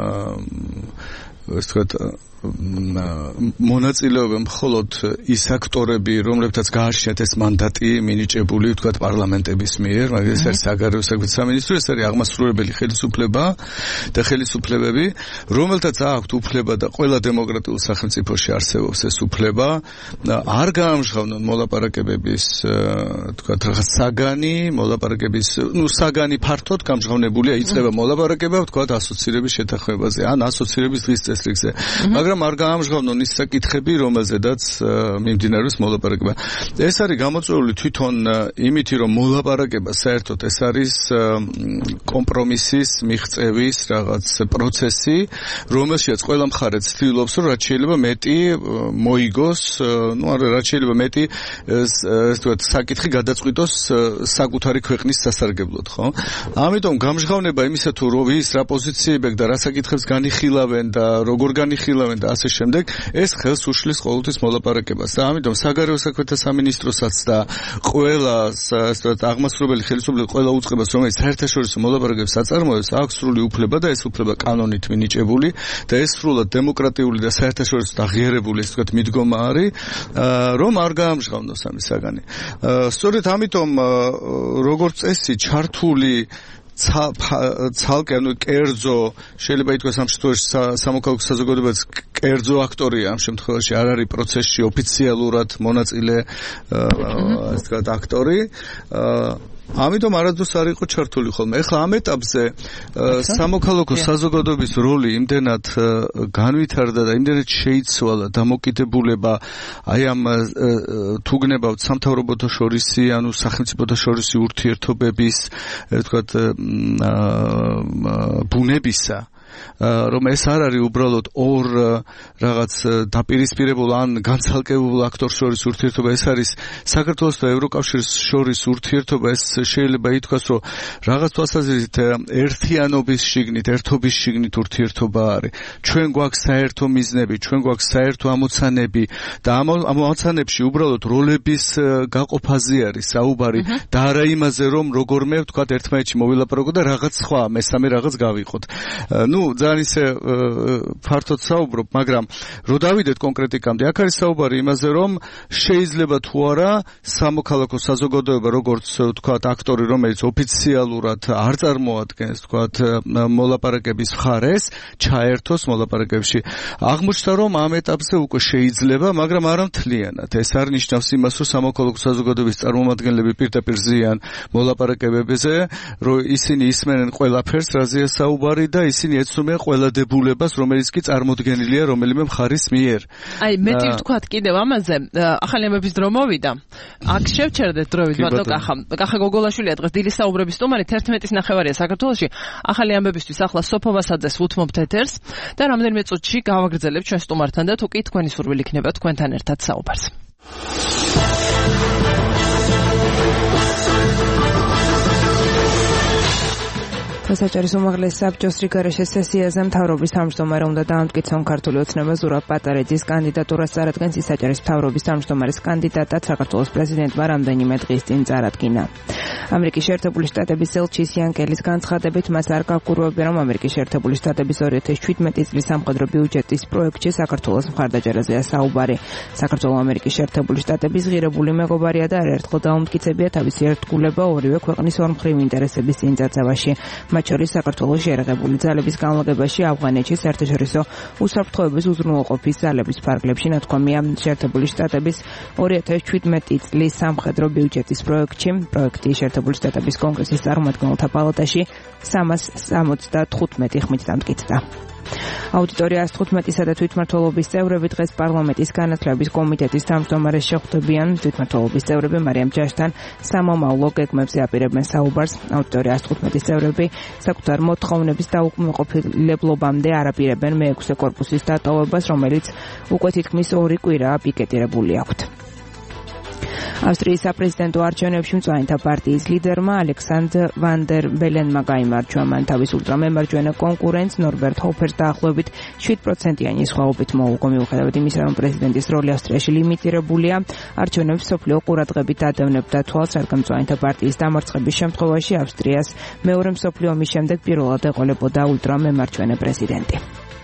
ეს თქვათ მონაწილეობენ მხოლოდ ის აქტორები, რომლებთაც გააჩნიათ ეს მანდატი მინიჭებული, ვთქვათ, პარლამენტების მიერ, მაგრამ ეს არის საგარეო საქმეთა სამინისტრო, ეს არის აღმასრულებელი ხელისუფლება და ხელისუფლებები, რომელთაც აქვთ უფლება და ყველა დემოკრატიულ სახელმწიფოში არსებობს ეს უფლება, არ გაამჟღავნონ მოლაპარაკებების, ვთქვათ, რაღაც საგანი, მოლაპარაკების, საგანი ფართოდ გამჟღავნებულია, იწყება მოლაპარაკება, ვთქვათ, ასოცირების შეთანხმებაზე, ან ასოცირების დღის წესრიგზე. მაგრამ არ გაამჟღავნონ ის საკითხები, რომელზედაც მიმდინარეობს მოლაპარაკება. ეს არის გამოწვეული თვითონ იმითი, რომ მოლაპარაკება საერთოდ ეს არის კომპრომისის, მიღწევის რაღაც პროცესი, რომელშიც ყველა მხარე ცდილობს, რომ რაც შეიძლება მეტი მოიგოს, რაც შეიძლება მეტი ეს თქვათ საკითხი გადაწყვიტოს საკუთარი ქვეყნის სასარგებლოდ, ხო? ამიტომ გამჟღავნება იმისა თუ ვის რა პოზიციები და რა საკითხებს განიხილავენ და როგორ განიხილავენ და ასე შემდეგ, ეს ხელს უშლის ყოველთვის მოლაპარაკებას. და ამიტომ საგარეო საქმეთა სამინისტროსაც და ყველა აღმასრულებელი ხელისუფლება ყველა უწყებას, რომელიც საერთაშორისო მოლაპარაკებებს აწარმოებს, აქვს სრული უფლება და ეს უფლება კანონით მინიჭებული და ეს სრულად დემოკრატიული და საერთაშორისო აღიარებული, ესე ვთქვათ, მიდგომა არის, რომ არ გაამჟღავნოს ამის საგანი. სწორედ ამიტომ როგორც წესი ჩართული ცალკე ანუ კერძო შეიძლება ითქვას ამ შემთხვევაში სამოქალაქო საზოგადოებაც კერძო აქტორია ამ შემთხვევაში არ არის პროცესში ოფიციალურად მონაწილე ასე ვთქვათ აქტორი ამიტომ არადროს არ იყო ჩართული ხოლმე. ეხლა ამ ეტაპზე სამოქალაქო საზოგადოების როლი იმდენად განვითარდა და იმდენად შეიცვალა დამოკიდებულება აი ამ თუ გნებავთ სამთავრობოთა შორისი, ანუ სახელმწიფოთა შორისი ურთიერთობების, ვთქვათ, ბუნებისა რომ ეს არ არის უბრალოდ ორ რაღაც დაპირისპირებულ ან განცალკევებულ აქტორს შორის ურთიერთობა, ეს არის საქართველოს და ევროკავშირის შორის ურთიერთობა. ეს შეიძლება ითქვას, რომ რაღაც თვალსაზრისით ერთიანობის შიგნით, ერთობის შიგნით ურთიერთობა არის. ჩვენ გვაქვს საერთო მიზნები, ჩვენ გვაქვს საერთო ამოცანები და ამ ამოცანებში უბრალოდ როლების გაყოფაზე არის საუბარი და არა იმაზე, რომ როგორმე ვთქვათ ერთმანეთში მოვილაპარაკოთ და რაღაც სხვა მესამე რაღაც გავიყოთ. ძალიან ისე ფართოდ საუბრობ, მაგრამ რო დავიდეთ კონკრეტიკამდე, აქ არის საუბარი იმაზე, რომ შეიძლება თუ არა სამოქალაქო საზოგადოება, როგორც ვთქვათ აქტორი, რომელიც ოფიციალურად არ წარმოადგენს ვთქვათ მოლაპარაკების მხარეს, ჩაერთოს მოლაპარაკებში. აღმოჩნდა, რომ ამ ეტაპზე უკვე შეიძლება, მაგრამ არა მთლიანად. ეს არ ნიშნავს იმას, რომ სამოქალაქო საზოგადოების წარმომადგენლები პირდაპირ ზიან მოლაპარაკებებზე, რომ ისინი ისმენენ ყველაფერს, რაზეა საუბარი და ისინი ეცნობიან ყველა დებულებას, რომელიც კი წარმოდგენილია რომელიმე მხარის მიერ. აი, მეტი ვთქვათ კიდევ ამაზე, ახალი ამბების დრო მოვიდა. აქ შევჩერდეთ დროებით, ბატონო კახა გოგოლაშვილია დღეს დილის საუბრების სტუმარი, 11:30 საქართველოში. ახალი ამბებისთვის ახლა სოფო ვასაძეს უთმობთ ეთერს და რამდენიმე წუთში გავაგრძელებთ ჩვენ სტუმართან და თუ კი თქვენი სურვილი იქნება თქვენთან ერთად საუბარს. საჯარის უმაღლეს საბჭოს რიგარეშე სესიაზე მთავრობის თავმჯდომარე უნდა დაამტკიცონ ქართული ოცნება ზურაბ პატარეძის კანდიდატურას წარადგენს ის საჯარის მთავრობის თავმჯდომარის კანდიდატად საქართველოს პრეზიდენტმა რამდენიმე დღის წინ წარადგინა. ამერიკის შეერთებული შტატების ელჩის იან კელის განცხადებით მას არ გაგვგურვებია, რომ ამერიკის შეერთებული შტატების 2017 წლის სამხედრო ბიუჯეტის პროექტში საქართველოს მხარდაჭერაზეა საუბარი. საქართველოს ამერიკის შეერთებული შტატების ღირებული მეგობარია და არაერთხელ დაუმტკიცებია თავისი ერთგულება ორივე ქვეყნის ორმხრივ ინტერესების წინ წაწევაში. მათ შორის საქართველოს შეერაღებული ძალების განლაგებაში, ავღანეთში საერთაშორისო უსაფრთხოების უზრუნველყოფის ძალების ფარგლებში ნათქვამია შეერთებული შტატების 2017 წლის სამხედრო ბიუჯეტის პროექტში. პროექტი შეერთებული შტატების კონგრესის წარმომადგენელთა პალატაში 375 ხმით დამტკიცდა. აუდიტორია 115-სა და თვითმმართველობის წევრები დღეს პარლამენტის განათლების კომიტეტის თავმჯდომარეს შეხვდებიან. თვითმმართველობის წევრები მარიამ ჯაშთან სამომავლო გეგმებზე აპირებენ საუბარს. აუდიტორია 115-ის წევრები საკუთარ მოთხოვნების დაუკმაყოფილებლობამდე არაპირებენ მე-6 კორპუსის დატოვებას, რომელიც უკვე თითქმის 2 კვირაა პიკეტირებული აქვთ. ავსტრიის საპრეზიდენტო არჩევნებში მწვანეთა პარტიის ლიდერმა ალექსანდრ ვან დერ ბელენმა გაიმარჯვა. მან თავის ულტრამემარჯვენე კონკურენტს ნორბერტ ჰოფერს დაახლოებით 7%-იანი სხვაობით მოუგო. მიუხედავად იმისა, რომ პრეზიდენტის როლი ავსტრიაში ლიმიტირებულია, არჩევნებს მსოფლიო ყურადღებით ადევნებდა თვალს, რადგან მწვანეთა პარტიის დამარცხების შემთხვევაში ავსტრიას მეორე მსოფლიო ომის შემდეგ პირველად ეყოლებოდა ულტრამემარჯვენე პრეზიდენტი.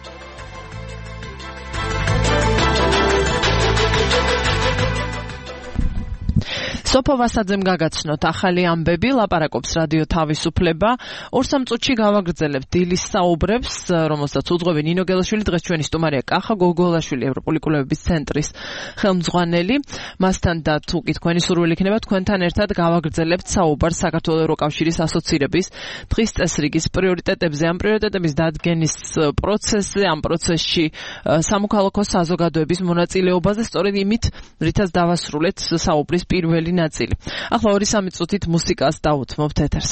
სოფო ვასაძემ გაგაცნოთ ახალი ამბები, ლაპარაკობს რადიო თავისუფლება. 2-3 წუთში გავაგრძელებთ დილის საუბრებს, რომელსაც უძღვები ნინო გელაშვილი, დღეს ჩვენი სტუმარია კახა გოგოლაშვილი, ევროპული კვლევების ცენტრის ხელმძღვანელი. მასთან და თუ კი თქვენი სურვილი იქნება, თქვენთან ერთად გავაგრძელებთ საუბარს საქართველოს ევროკავშირის ასოცირების დღის წესრიგის პრიორიტეტებზე, ამ პრიორიტეტების დადგენის პროცესზე, ამ პროცესში სამოქალაქო საზოგადოების მონაწილეობაზე, სწორედ იმით, რითაც დავასრულეთ საუბრის პირველი ნაწილი. ახლა 2-3 წუთით მუსიკას დავუთმობთ ეთერს.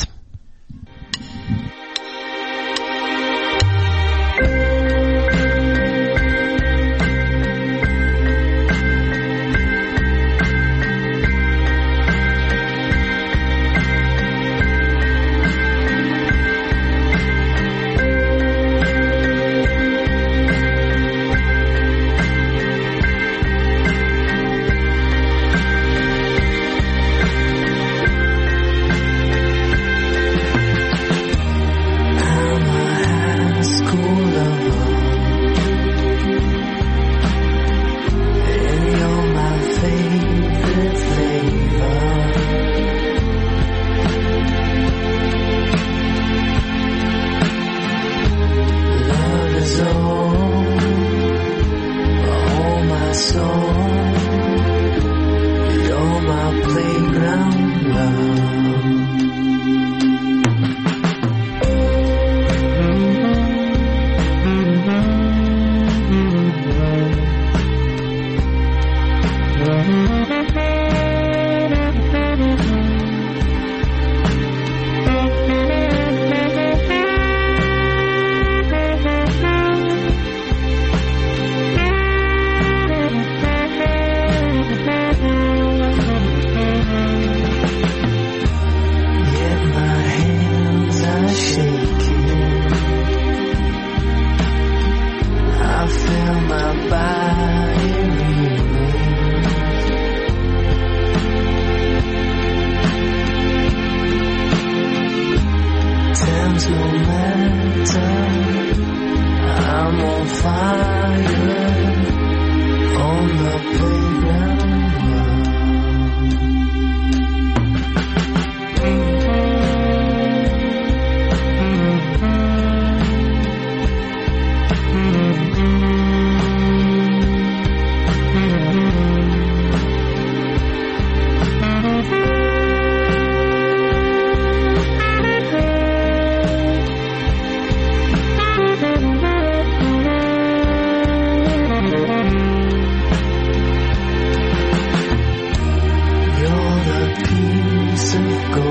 go.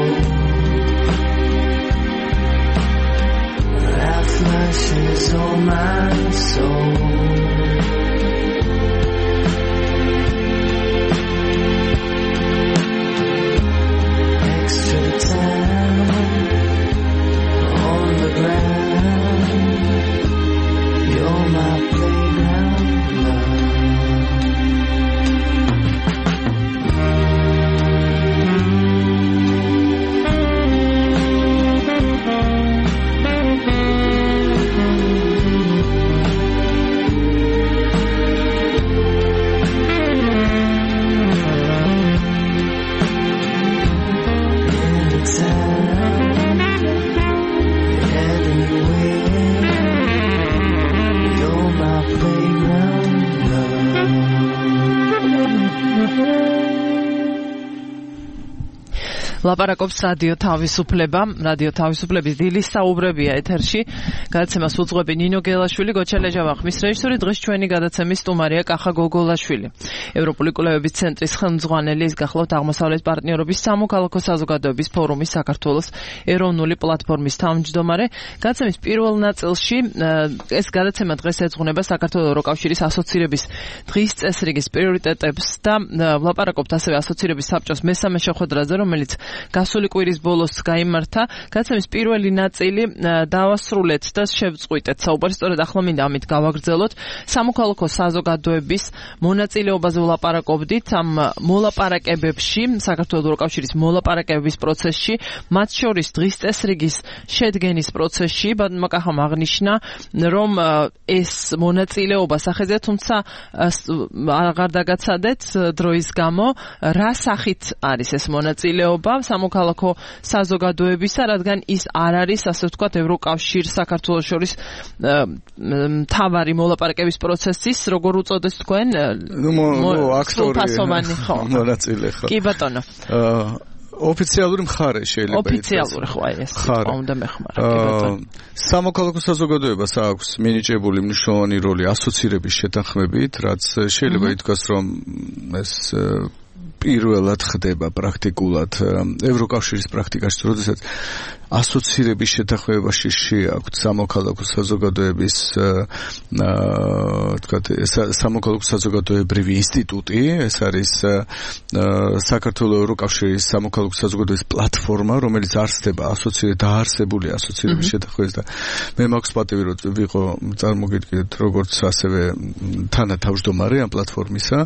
That flushes all my soul. Extra time on the ground. You're my playground, love. ლაპარაკობს რადიო თავისუფლება, რადიო თავისუფლების დილის საუბრებია ეთერში. გადაცემას უძღვები ნინო გელაშვილი, გოჩა ლეჟავა, ხმის რეჟისორი, დღეს ჩვენი გადაცემის სტუმარია კახა გოგოლაშვილი. ევროპული კვლევების ცენტრის ხელმძღვანელი, ის გახლავთ აღმოსავლეთ პარტნიორობის სამოქალაქო საზოგადოების ფორუმის საქართველოს ეროვნული პლატფორმის თავმჯდომარე. გადაცემის პირველ ნაწილში ეს გადაცემა დღეს ეძღვნება საქართველოს ევროკავშირის ასოცირების დღის წესრიგის პრიორიტეტებს და ვლაპარაკობთ ასევე ასოცირების საბჭოს მესამე შეხვედრაზე, რომელიც გასული კვირის ბოლოს გაიმართა. გადაცემის პირველი ნაწილი დავასრულეთ და შევწყვიტეთ საუბარი, სწორედ ახლა მინდა ამით გავაგრძელოთ. სამოქალაქო საზოგადოების მონაწილეობაზე ვლაპარაკობდით, ამ მოლაპარაკებებში, საქართველოს ევროკავშირის მოლაპარაკებების პროცესში, მათ შორის დღის წესრიგის შედგენის პროცესში, ბატონმა კახამ აღნიშნა, რომ ეს მონაწილეობა სახეზეა, თუმცა აღარ დაგაცადეთ დროის გამო, რა სახით არის ეს მონაწილეობა სამოქალაქო საზოგადოებისა, რადგან ის არ არის, ასე ვთქვათ, ევროკავშირს საქართველოს შორის მთავარი მოლაპარაკების პროცესის, როგორ უწოდეს თქვენ? აქტორი მონაწილე ხო? კი ბატონო. ოფიციალური მხარე შეიძლება ითქვას. ოფიციალური ხო ეს თქმა უნდა მეხმარა. კი ბატონო. სამოქალაქო საზოგადოებას აქვს მინიჭებული მნიშვნელოვანი როლი ასოცირების შეთანხმებით, რაც შეიძლება ითქვას, რომ ეს პირველად ხდება პრაქტიკულად ევროკავშირის პრაქტიკაში, როდესაც ასოცირების შეთანხმებაში შეაქვთ სამოქალაქო საზოგადოების თქვათ სამოქალაქო საზოგადოებრივი ინსტიტუტი, ეს არის საქართველოს ევროკავშირის სამოქალაქო საზოგადოების პლატფორმა, რომელიც არსდება დაარსებული ასოცირების შეთანხმების და მე მაქვს პატივი რომ ვიყო წარმოგიდგენთ როგორც ასევე თანათავმჯდომარე ამ პლატფორმისა.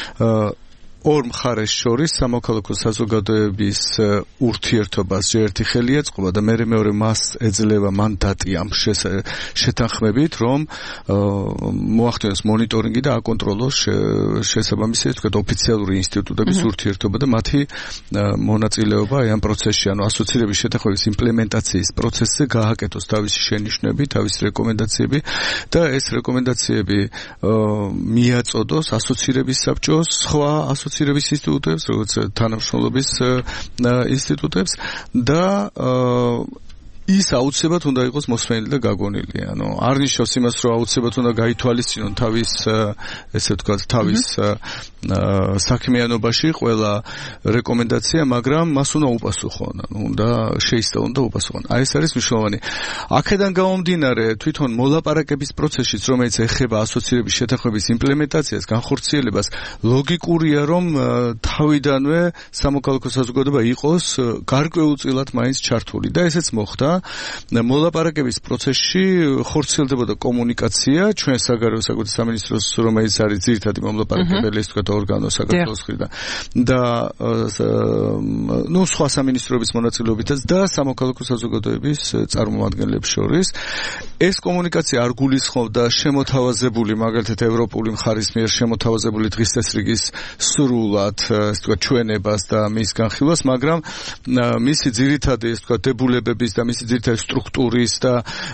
ორ მხარეს შორის სამოქალაქო საზოგადოების ურთიერთობას ერთი ხელი ეწყობა და მეორე მას ეძლევა მანდატი ამ შეთანხმებით, რომ მოახდინოს მონიტორინგი და აკონტროლოს შესაბამისი თქვათ ოფიციალური ინსტიტუტების ურთიერთობა და მათი მონაწილეობა ამ პროცესში, ანუ ასოცირების შეთანხმების იმპლემენტაციის პროცესზე გააკეთოს თავისი შენიშვნები, თავისი რეკომენდაციები და ეს რეკომენდაციები მიაწოდოს ასოცირების საბჭოს სხვა ასოცირების ინსტიტუტებს, როგორც თანამშრომლობის ინსტიტუტებს და ის აუცილებლად უნდა იყოს მოსმენილი და გაგონილი. ანუ არ ნიშნავს იმას, რომ აუცილებლად უნდა გაითვალისწინონ თავის ესე ვთქვათ, თავის საქმიანობაში ყველა რეკომენდაცია, მაგრამ მას უნდა უპასუხონ, ანუ უნდა შეისწავლონ და უპასუხონ. აი ეს არის მნიშვნელოვანი. აქედან გამომდინარე, თვითონ მოლაპარაკების პროცესშიც, რომელიც ეხება ასოცირების შეთანხმების იმპლემენტაციას, განხორციელებას, ლოგიკურია, რომ თავიდანვე სამოქალაქო საზოგადოება იყოს გარკვეულწილად მაინც ჩართული და ესეც მოხდა. მოლაპარაკების პროცესში ხორციელდებოდა კომუნიკაცია ჩვენ საგარეო საქმეთა სამინისტროს, რომელიც არის ძირითადი მოლაპარაკებელი, ეს თქვა ორგანო საქართველოს მხრიდან და სხვა სამინისტროების მონაწილეობითაც და სამოქალაქო საზოგადოების წარმომადგენლებს შორის. ეს კომუნიკაცია არ გულისხმობდა შემოთავაზებული, მაგალითად ევროპული მხარის მიერ შემოთავაზებული დღის წესრიგის სრულად, ეს თქვა ჩვენებას და მის განხილვას, მაგრამ მისი ძირითადი, ეს თქვა დებულებების და მისი ძირითადი სტრუქტურის და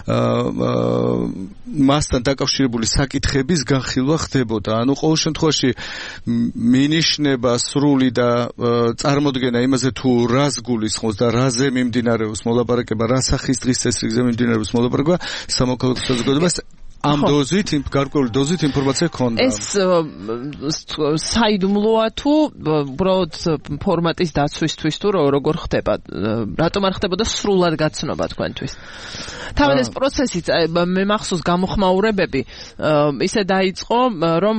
მასთან დაკავშირებული საკითხების განხილვა ხდებოდა. ანუ ყოველ შემთხვევაში მინიშნება სრული და წარმოდგენა იმაზე თუ რას გულისხმობს და რაზე მიმდინარეობს მოლაპარაკება, რა სახის დღის წესრიგზე მიმდინარეობს მოლაპარაკება სამოქალაქო საზოგადოებას ამ დოზით, გარკვეული დოზით ინფორმაცია ქონდა. ეს საიდუმლოა თუ უბრალოდ ფორმატის დაცვისთვის თუ როგორ ხდება? რატომ არ ხდებოდა სრულად გაცნობა თქვენთვის? თავად ეს პროცესი მე მახსოვს გამოხმაურებები ისე დაიწყო, რომ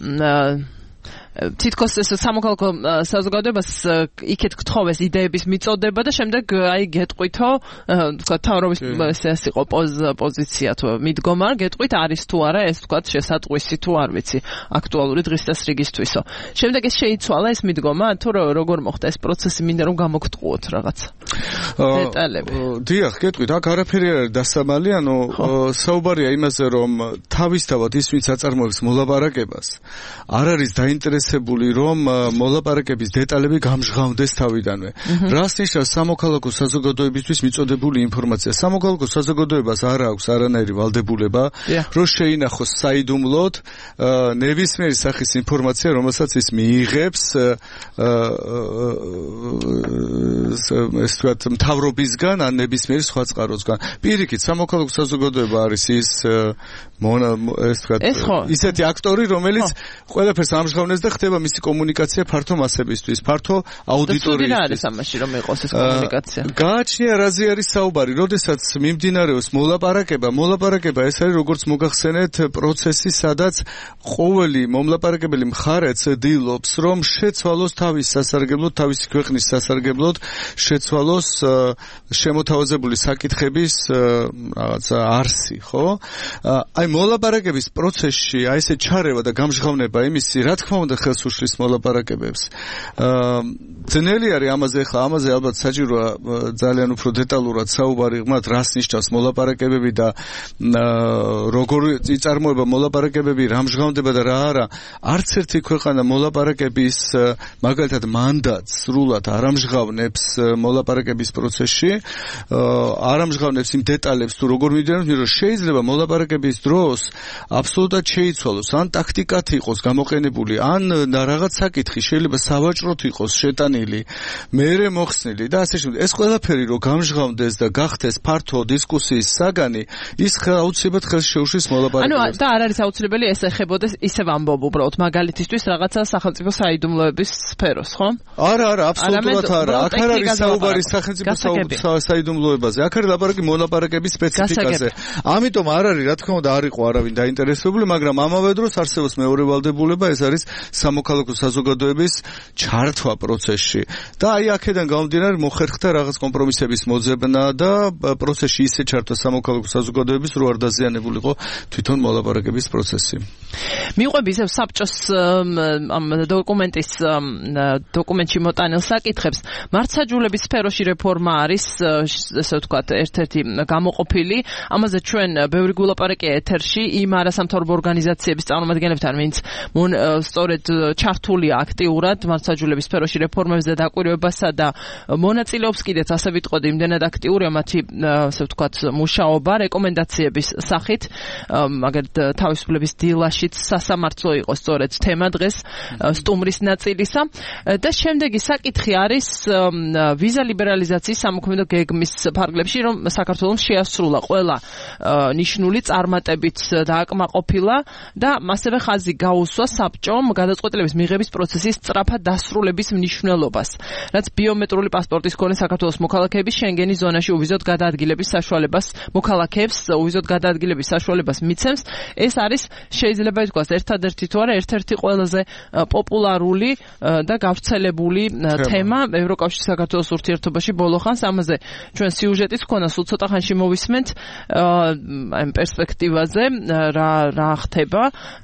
თითქოს ეს სამოქალაქო საზოგადოებას იქეთ გთხოვეს იდეების მიწოდება და შემდეგ აი გეტყვითო თქვა თავრობის ეს იყო პოზიცია თუ მიდგომა გეტყვით არის თუ არა ეს თქვა შესატყვისი თუ არ ვიცი აქტუალური დღესდღეისთვისო შემდეგ ეს შეიცვალა ეს მიდგომა თუ როგორ მოხდა ეს პროცესი მინდა რომ გამოგტყუოთ რაღაც დეტალები დიახ გეტყვით აქ არაფერი არ არის დასამალი ანუ საუბარია იმაზე რომ თავისთავად ის ვინც აწარმოებს მოლაპარაკებას არ არის დაინტერესებული რომ მოლაპარაკების დეტალები გამჟღავნდეს თავიდანვე. რას ნიშნავს სამოქალაქო საზოგადოებისთვის მიწოდებული ინფორმაცია? სამოქალაქო საზოგადოებას არ აქვს არანაირი ვალდებულება, რომ შეინახოს საიდუმლოდ ნებისმიერი სახის ინფორმაცია, რომელსაც ის მიიღებს ეს თქვათ მთავრობისგან ან ნებისმიერი სხვა წყაროსგან. პირიქით, სამოქალაქო საზოგადოება არის ის ეს თქვათ ისეთი აქტორი, რომელიც ყველაფერს ამჟღავნებს და ხდება მისი კომუნიკაცია ფართო მასებისთვის, ფართო აუდიტორიისთვის. და არის ამაში რომ იყოს ეს კომუნიკაცია. გააჩნია რაზე არის საუბარი, როდესაც მიმდინარეობს მოლაპარაკება ეს არის როგორც მოგახსენეთ პროცესი, სადაც ყოველი მომლაპარაკებელი მხარე ცდილობს რომ შეცვალოს თავის სასარგებლოდ, თავისი ქვეყნის სასარგებლოდ, შეცვალოს შემოთავაზებული საკითხების რაღაცა არსი, ხო? აი მოლაპარაკების პროცესში აი ესე ჩარევა და გამჟღავნება იმისი, რა თქმა უნდა ხელს უშლის მოლაპარაკებებს. ძნელი არის ამაზე ალბათ საჭიროა ძალიან უფრო დეტალურად საუბარი ღმათ რას ნიშნავს მოლაპარაკებები და როგორ იწარმოება მოლაპარაკებები, რა მჟღავნდება და რა არა. არც ერთი ქვეყანა მოლაპარაკების მაგალითად მანდატს სრულად არ ამჟღავნებს მოლაპარაკების პროცესში, არ ამჟღავნებს იმ დეტალებს თუ როგორ მიდიოდა, რომ შეიძლება მოლაპარაკების დროს აბსოლუტურად შეიცვალოს, ან ტაქტიკად იყოს გამოყენებული, ან რაღაც საკითხი შეიძლება სავაჭროთ იყოს შეტანილი, მერე მოხსნილი და ასე შემდეგ. ეს ყველაფერი რო გამჟღავნდეს და გახდეს ფართო დისკუსიის საგანი, ის აუცილებლად ხელს შეუშლის მოლაპარაკებას. ანუ და არ არის აუცილებელი ეს ეხებოდეს ისევ ამბობ უბრალოდ მაგალითისთვის რაღაცა სახელმწიფო საიდუმლოების სფეროს, ხო? არა, აბსოლუტურად არა. აქ არ არის საუბარი სახელმწიფო საიდუმლოებაზე, აქ არის ლაპარაკი მოლაპარაკების სპეციფიკაზე. ამიტომ არ არის, რა თქმა უნდა, არ იყო არავინ დაინტერესებული, მაგრამ ამავე დროს არსებობს მეორე ვალდებულება, ეს არის სამოქალაქო საზოგადოების ჩართვა პროცესში. და აი აქედან გამომდინარე მოხერხდა რაღაც კომპრომისების მოძებნა და პროცესში ისე ჩართვა სამოქალაქო საზოგადოების, რომ არ დაზიანებულიყო თვითონ მოლაპარაკების პროცესი. მიყვები ისევ საბჭოს ამ დოკუმენტში მოტანილ საკითხებს, მართლმსაჯულების სფეროში რეფორმა არის, ესე ვთქვათ, ერთ-ერთი გამოყოფილი. ამაზე ჩვენ ბევრი გულაპარაკია ეთერში იმ არასამთავრობო ორგანიზაციების წარმომადგენლებთან, ვინც სწორედ ჩართულია აქტიურად მართლმსაჯულების სფეროში რეფორმებზე დაკვირვებასა და მონაწილეობს კიდეც ასე ვიტყოდი იმდენად აქტიურია მათი ასე ვთქვათ მუშაობა რეკომენდაციების სახით, მაგალითად თავისუფლების დილაშიც სასამართლო იყო სწორედ თემა დღეს სტუმრის ნაწილისა და შემდეგი საკითხი არის ვიზა ლიბერალიზაციის სამოქმედო გეგმის ფარგლებში, რომ საქართველოს შეასრულა ყველა ნიშნული წარმატებით დააკმაყოფილა და ასევე ხაზი გაუსვა საბჭომ გადაწყვეტილების მიღების პროცესის სწრაფად დასრულების მნიშვნელობას, რაც ბიომეტრიული პასპორტის მქონე საქართველოს მოქალაქეების შენგენის ზონაში უვიზოდ გადაადგილების საშუალებას მიცემს. ეს არის შეიძლება ითქვას ერთადერთი თუ არა ერთ-ერთი ყველაზე პოპულარული და გავრცელებული თემა ევროკავშირის საქართველოს ურთიერთობაში ბოლო ხანს. ამაზე ჩვენ სიუჟეტიც ქონა, სულ ცოტა ხანში მოვისმენთ ამ პერსპექტივაზე რა ხდება.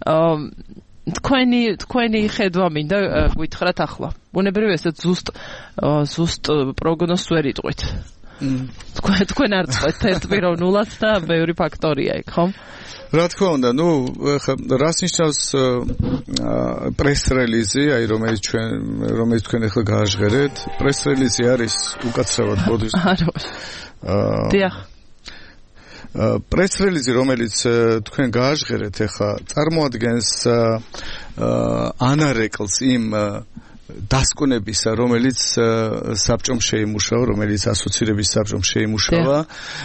თქვენი ხედვა მინდა გვითხრათ ახლა. ბუნებრივია ესეც ზუსტ პროგნოზს ვერ იტყვით. თქვენ არ წყვეთ 1:0 და ბევრი ფაქტორია იქ, ხო? რა თქმა უნდა, რას ნიშნავს პრეს-რელიზი, აი რომელიც თქვენ ახლა გააჟღერეთ, პრეს-რელიზი არის უკაცრავად ბოდის. დიახ. პრეს-რელიზი, რომელიც თქვენ გააჟღერეთ ახლა, წარმოადგენს ანარეკლს იმ დასკვნებისა, რომელიც საბჭომ შეიმუშავა, რომელიც ასოცირების საბჭომ შეიმუშავა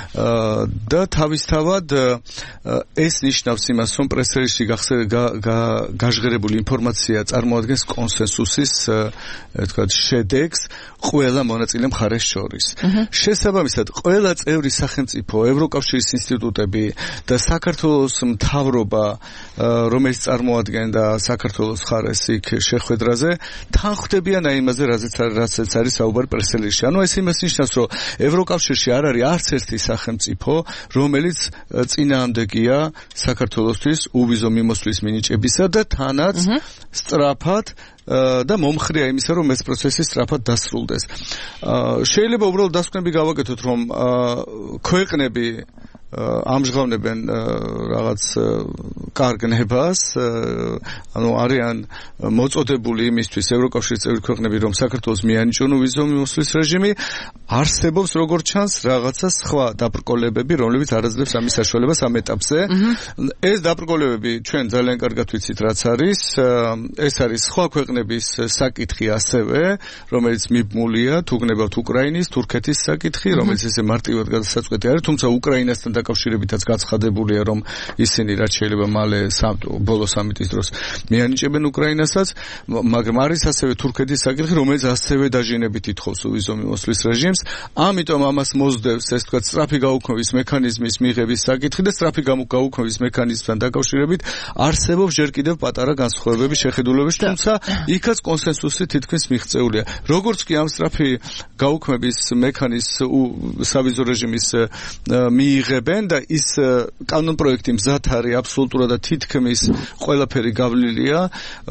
და თავისთავად ეს ნიშნავს იმას, რომ პრესერში გაჟღერებული ინფორმაცია წარმოადგენს კონსენსუსის, თქვათ, შედეგს ყველა მონაწილე მხარეს შორის. შესაბამისად, ყველა წევრი სახელმწიფო, ევროკავშირის ინსტიტუტები და საქართველოს მთავრობა, რომელიც წარმოადგენდა საქართველოს მხარეს იქ შეხვედრაზე, თან ხვდებიან აი იმაზე, რაზეც არის საუბარი პრესერში. ანუ ეს იმას ნიშნავს, რომ ევროკავშირში არ არის არც ერთი სახელმწიფო, რომელიც წინააღმდეგია საქართველოსთვის უვიზო მიმოსვლის მინიჭებისა და თანაც სწრაფად და მომხრეა იმისა, რომ ეს პროცესი სწრაფად დასრულდეს. შეიძლება უბრალოდ დასკვნები გავაკეთოთ, რომ ქვეყნები ამჟღავნებენ რაღაც კარგ ნებას, ანუ არიან მოწოდებული იმისთვის ევროკავშირის წევრი ქვეყნები, რომ საქართველოს მიანიჭონ ვიზო მიმოსვლის რეჟიმი, არსებობს როგორც ჩანს რაღაცა სხვა დაბრკოლებები, რომლებიც არაძლევს ამის საშუალებას ამ ეტაპზე. ეს დაბრკოლებები ჩვენ ძალიან კარგად ვიცით, რაც არის. ეს არის სხვა ქვეყნების საკითხი ასევე, რომელიც მიბმულია, თუ გნებავთ უკრაინის, თურქეთის საკითხი, რომელიც ესე მარტივად გადასაწყვეტი არის, თუმცა უკრაინასთან დაკავშირებითაც გაცხადებულია, რომ ისინი რაც შეიძლება მალე ბოლო სამიტის დროს მიანიჭებენ უკრაინასაც, მაგრამ არის ასევე თურქეთის საკითხი, რომელიც ასევე დაჟინებით ითხოვს ვიზო მიმოსვლის რეჟიმს. ამიტომ ამას მოსდევს ეს თქვა სწრაფი გაუქმების მექანიზმის მიღების საკითხი და სწრაფი გაუქმების მექანიზმთან დაკავშირებით არსებობს ჯერ კიდევ პატარა განსხვავებები შეხედულებაში, თუმცა იქაც კონსენსუსი თითქმის მიღწეულია. როგორც კი ამ სწრაფი გაუქმების მექანიზმის სავიზო რეჟიმის მიიღებენ და ის კანონპროექტი მზად არის აბსოლუტურად და თითქმის ყველაფერი გავლილია,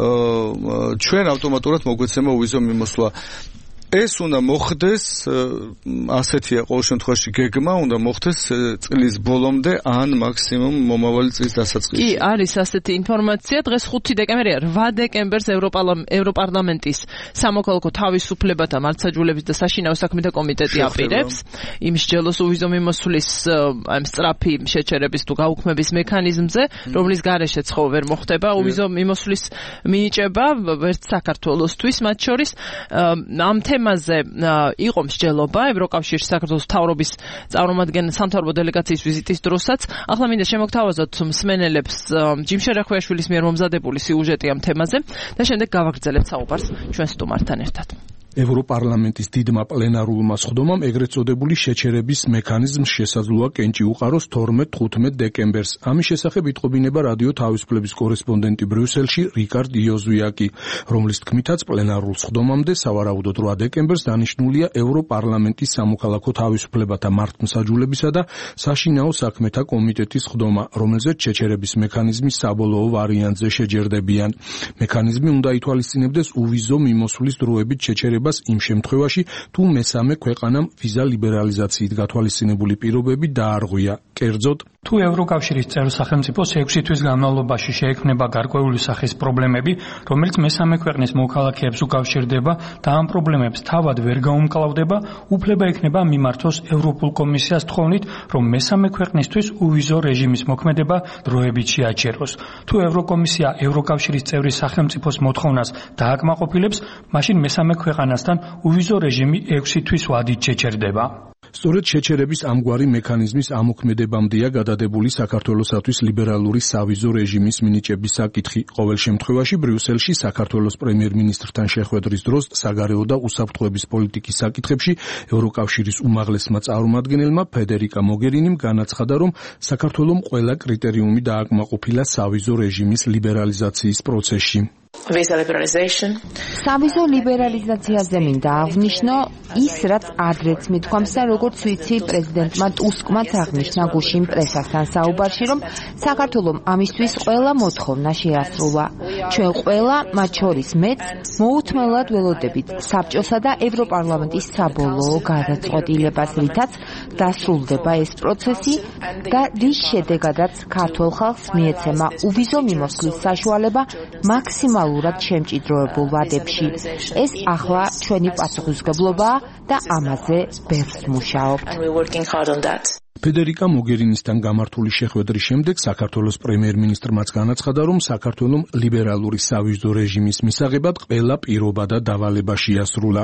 ჩვენ ავტომატურად მოგვეცემა ვიზო მიმოსვლა. ეს უნდა მოხდეს, ასეთია ყოველ შემთხვევაში გეგმა, უნდა მოხდეს წლის ბოლომდე ან მაქსიმუმ მომავალი წლის დასაწყისში. კი, არის ასეთი ინფორმაცია, დღეს 5 დეკემბერია, 8 დეკემბერს ევროპარლამენტის სამოქალაქო თავისუფლებათა მართლმსაჯულების და საშინაო საქმეთა კომიტეტი აპირებს იმ მსჯელოს უვიზო მიმოსვლის ამ სწრაფი შეჩერების თუ გაუქმების მექანიზმზე, რომლის გარეშე ხო ვერ მოხდება უვიზო მიმოსვლის მინიჭება ვერც საქართველოსთვის მათ შორის. ამ თემაზე იყო მსჯელობა ევროკავშირის საქართველოს მთავრობის სამთავრობო დელეგაციის ვიზიტის დროსაც. ახლა მინდა შემოგთავაზოთ მსმენელებს ჯიმშე რახვიაშვილის მიერ მომზადებული სიუჟეტი ამ თემაზე და შემდეგ გავაგრძელებთ საუბარს ჩვენ სტუმართან ერთად. ევროპარლამენტის დიდმა პლენარულმა სხდომამ ეგრეთ წოდებული შეჩერების მექანიზმს შესაძლოა კენჭი უყაროს 12-15 დეკემბერს. ამის შესახებ იტყობინება რადიო თავისუფლების კორესპონდენტი ბრიუსელში რიკარდ იოზვიაკი, რომლის თქმითაც პლენარულ სხდომამდე სავარაუდოდ 8 დეკემბერს დანიშნულია ევროპარლამენტის სამოქალაქო თავისუფლებათა მართლმსაჯულებისა და საშინაო საქმეთა კომიტეტის სხდომა, რომელზეც შეჩერების მექანიზმის საბოლოო ვარიანტზე შეჯერდებიან. მექანიზმი უნდა ითვალისწინებდეს უვიზო მიმოსვლის დროებით შეჩერებას იმ შემთხვევაში, თუ მესამე ქვეყანამ ვიზა ლიბერალიზაციით გათვალისწინებული პირობები დაარღვია. კერძოდ, თუ ევროკავშირის წევრ სახელმწიფოს 6 თვის განმავლობაში შეექმნება გარკვეული სახის პრობლემები, რომელიც მესამე ქვეყნის მოქალაქეებს უკავშირდება და ამ პრობლემებს თავად ვერ გაუმკლავდება, უფლება ექნება მიმართოს ევროპულ კომისიას თხოვნით, რომ მესამე ქვეყნისთვის უვიზო რეჟიმის მოქმედება დროებით შეაჩეროს. თუ ევროკომისია ევროკავშირის წევრი სახელმწიფოს მოთხოვნას დააკმაყოფილებს, მაშინ მესამე ქვეყანასთან უვიზო რეჟიმი 6 თვის ვადით შეჩერდება. სწორედ შეჩერების ამგვარი მექანიზმის ამოქმედებამდეა გადადებული საქართველოსათვის ლიბერალური სავიზო რეჟიმის მინიჭების საკითხი. ყოველ შემთხვევაში ბრიუსელში საქართველოს პრემიერ-მინისტრთან შეხვედრის დროს საგარეო და უსაფრთხოების პოლიტიკის საკითხებში ევროკავშირის უმაღლესმა წარმომადგენელმა ფედერიკა მოგერინიმ განაცხადა, რომ საქართველომ ყველა კრიტერიუმი დააკმაყოფილა სავიზო რეჟიმის ლიბერალიზაციის პროცესში. სავიზო ლიბერალიზაციაზე მინდა აღნიშნო ის, რაც ადრეც მithქვამს და როგორც ვიცი, პრეზიდენტმა ტუსკმაც აღნიშნა გუშინ პრესასთან საუბარში, რომ საქართველომ ამისთვის ყველა მოთხოვნა შეასრულა. ჩვენ ყველა, მათ შორის მეც, მოუთმელად ველოდებით საბჭოსა და ევროპარლამენტის საბოლოო გადაწყვეტილებას, რითაც დასრულდება ეს პროცესი და რის შედეგადაც ქართულ ხალხს მიეცემა უვიზო მიმოსვლის საშუალება მაქსიმალურად შემჭიდროებულ ვადებში. ეს ახლა ჩვენი პასუხისმგებლობაა და ამაზე ბევრს მუშაობთ. ფედერიკა მოგერინისთან გამართული შეხვედრის შემდეგ საქართველოს პრემიერ-მინისტრმაც განაცხადა, რომ საქართველომ ლიბერალური სავიზო რეჟიმის მისაღებად ყველა პირობა და დავალება შეასრულა.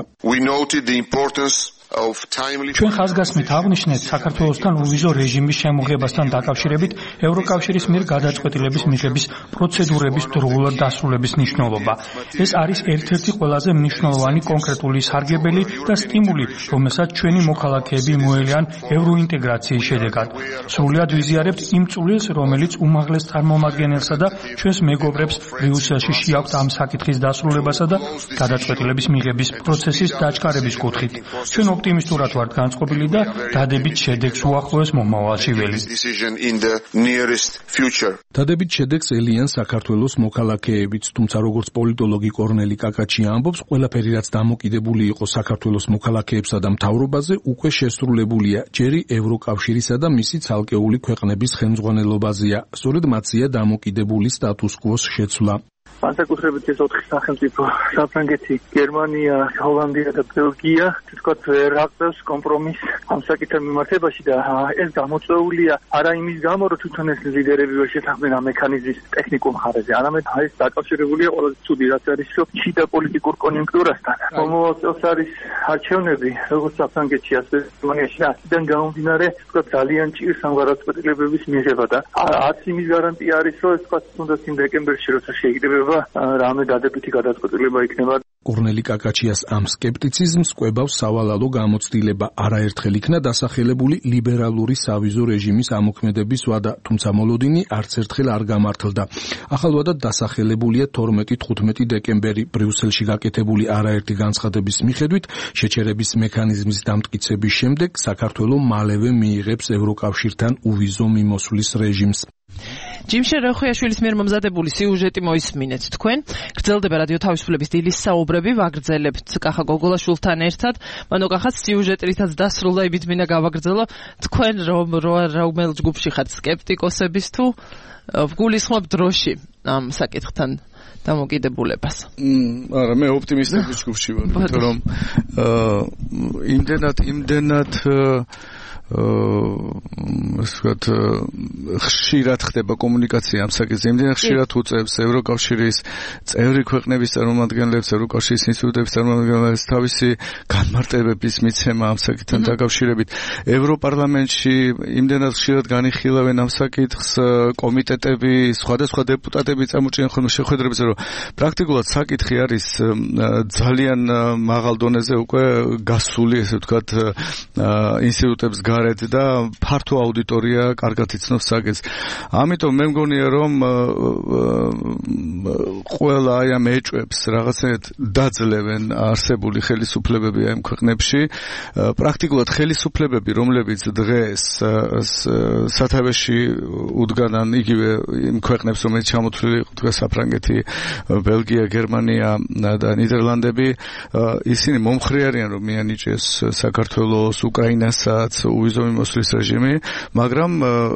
ჩვენ ხაზგასმით აღვნიშნეთ საქართველოსთან უვიზო რეჟიმის შემოღებასთან დაკავშირებით ევროკავშირის მიერ გადაწყვეტილების მიღების პროცედურების დროულად დასრულების მნიშვნელობა. ეს არის ერთ-ერთი ყველაზე მნიშვნელოვანი კონკრეტული სარგებელი და სტიმული, რომელსაც ჩვენი მოქალაქეები მოელიან ევროინტეგრაციის შედეგად. სრულად ვიზიარებთ იმ წვლილს, რომელიც უმაღლეს წარმომადგენელსა და ჩვენს მეგობრებს ბრიუსელში შეაქვთ ამ საკითხის დასრულებასა და გადაწყვეტილების მიღების პროცესის დაჩქარების კუთხით. ჩვენ ოპტიმისტურად ვართ განწყობილი და დადებით შედეგს უახლოეს მომავალში ველით. დადებით შედეგს ელიან საქართველოს მოქალაქეებიც, თუმცა როგორც პოლიტოლოგი კორნელი კაკაჩია ამბობს, ყველაფერი რაც დამოკიდებული იყო საქართველოს მოქალაქეებსა და მთავრობაზე, უკვე შესრულებულია, ჯერი ევროკავშირისა და მისი ცალკეული ქვეყნების ხელმძღვანელობაზეა. სწორედ მათზეა დამოკიდებული სტატუს კუოს შეცვლა. განსაკუთრებით ეს 4 სახელმწიფო საფრანგეთი, გერმანია, ჰოლანდია და ბელგია თვითონ ვერ აღწევს კომპრომისს ამ საკითხთან მიმართებაში და ეს გამოწვეულია არა იმის გამო, რომ თვითონ ეს ლიდერები ვერ შეთანხმდნენ ამ მექანიზმის ტექნიკურ მხარეზე, არამედ ეს დაკავშირებულია ყველაზე ცუდი რაც არის, რომ შიდა პოლიტიკურ კონიუნქტურასთან. მომავალ წელს არის არჩევნები, როგორც საფრანგეთში, ასევე გერმანიაში და აქედან გამომდინარე, თქო ძალიან ჭირს ამ გადაწყვეტილებების მიღება და არც იმის გარანტია არის, რომ ეს თუნდაც იმ დეკემბერში როცა შეიძლება რამე დადებითი გადაწყვეტილება იქნება. კორნელი კაკაჩიას ამ სკეპტიციზმს კვებავს სავალალო გამოცდილება. არაერთხელ იქნა დასახელებული ლიბერალური სავიზო რეჟიმის ამოქმედების ვადა, თუმცა მოლოდინი არც ერთხელ არ გამართლდა. ახალ ვადად დასახელებულია 12-15 დეკემბერი ბრიუსელში გაკეთებული არაერთი განცხადების მიხედვით, შეჩერების მექანიზმის დამტკიცების შემდეგ საქართველო მალევე მიიღებს ევროკავშირთან უვიზო მიმოსვლის რეჟიმს. ჯიმშე როხიაშვილის მიერ მომზადებული სიუჟეტი მოისმინეთ თქვენ. გრძელდება რადიო თავისუფლების დილის საუბრები, ვაგრძელებთ კახა გოგოლაშვილთან ერთად. მანო კახაც სიუჟეტი რითაც დასრულდა, იმით მინდა გავაგრძელო. თქვენ რომელ ჯგუფში ხართ, სკეპტიკოსების თუ ვგულისხმობ დროში ამ საკითხთან დამოკიდებულებას? არა, მე ოპტიმისტების ჯგუფში ვარ, იმიტომ რომ იმდენად ვთქვათ, ხშირად ხდება კომუნიკაცია ამ საკითხზე, იმდენად ხშირად უწევს ევროკავშირის წევრი ქვეყნების წარმომადგენლებს, ევროკავშირის ინსტიტუტების წარმომადგენლებს თავისი განმარტებების მიცემა ამ საკითხთან დაკავშირებით. ევროპარლამენტში იმდენად ხშირად განიხილავენ ამ საკითხს კომიტეტები, სხვადასხვა დეპუტატები წამოჭრიან ხოლმე შეხვედრებზე, რომ პრაქტიკულად საკითხი არის ძალიან მაღალ დონეზე უკვე გასული, ესე ვთქვათ, ინსტიტუტებს გარეთ და ფართო აუდიტორია კარგად იცნობს საკითხს. ამიტომ მე მგონია, რომ ყველა აი ამ ეჭვებს რაღაცნაირად დაძლევენ არსებული ხელისუფლებები ამ ქვეყნებში. პრაქტიკულად ხელისუფლებები, რომლებიც დღეს სათავეში უდგანან იგივე იმ ქვეყნებს, რომელიც ჩამოთვლილი იყო საფრანგეთი, ბელგია, გერმანია და ნიდერლანდები, ისინი მომხრე არიან, რომ მიანიჭეს საქართველოს, უკრაინასაც უვიზო მიმოსვლის რეჟიმი, მაგრამ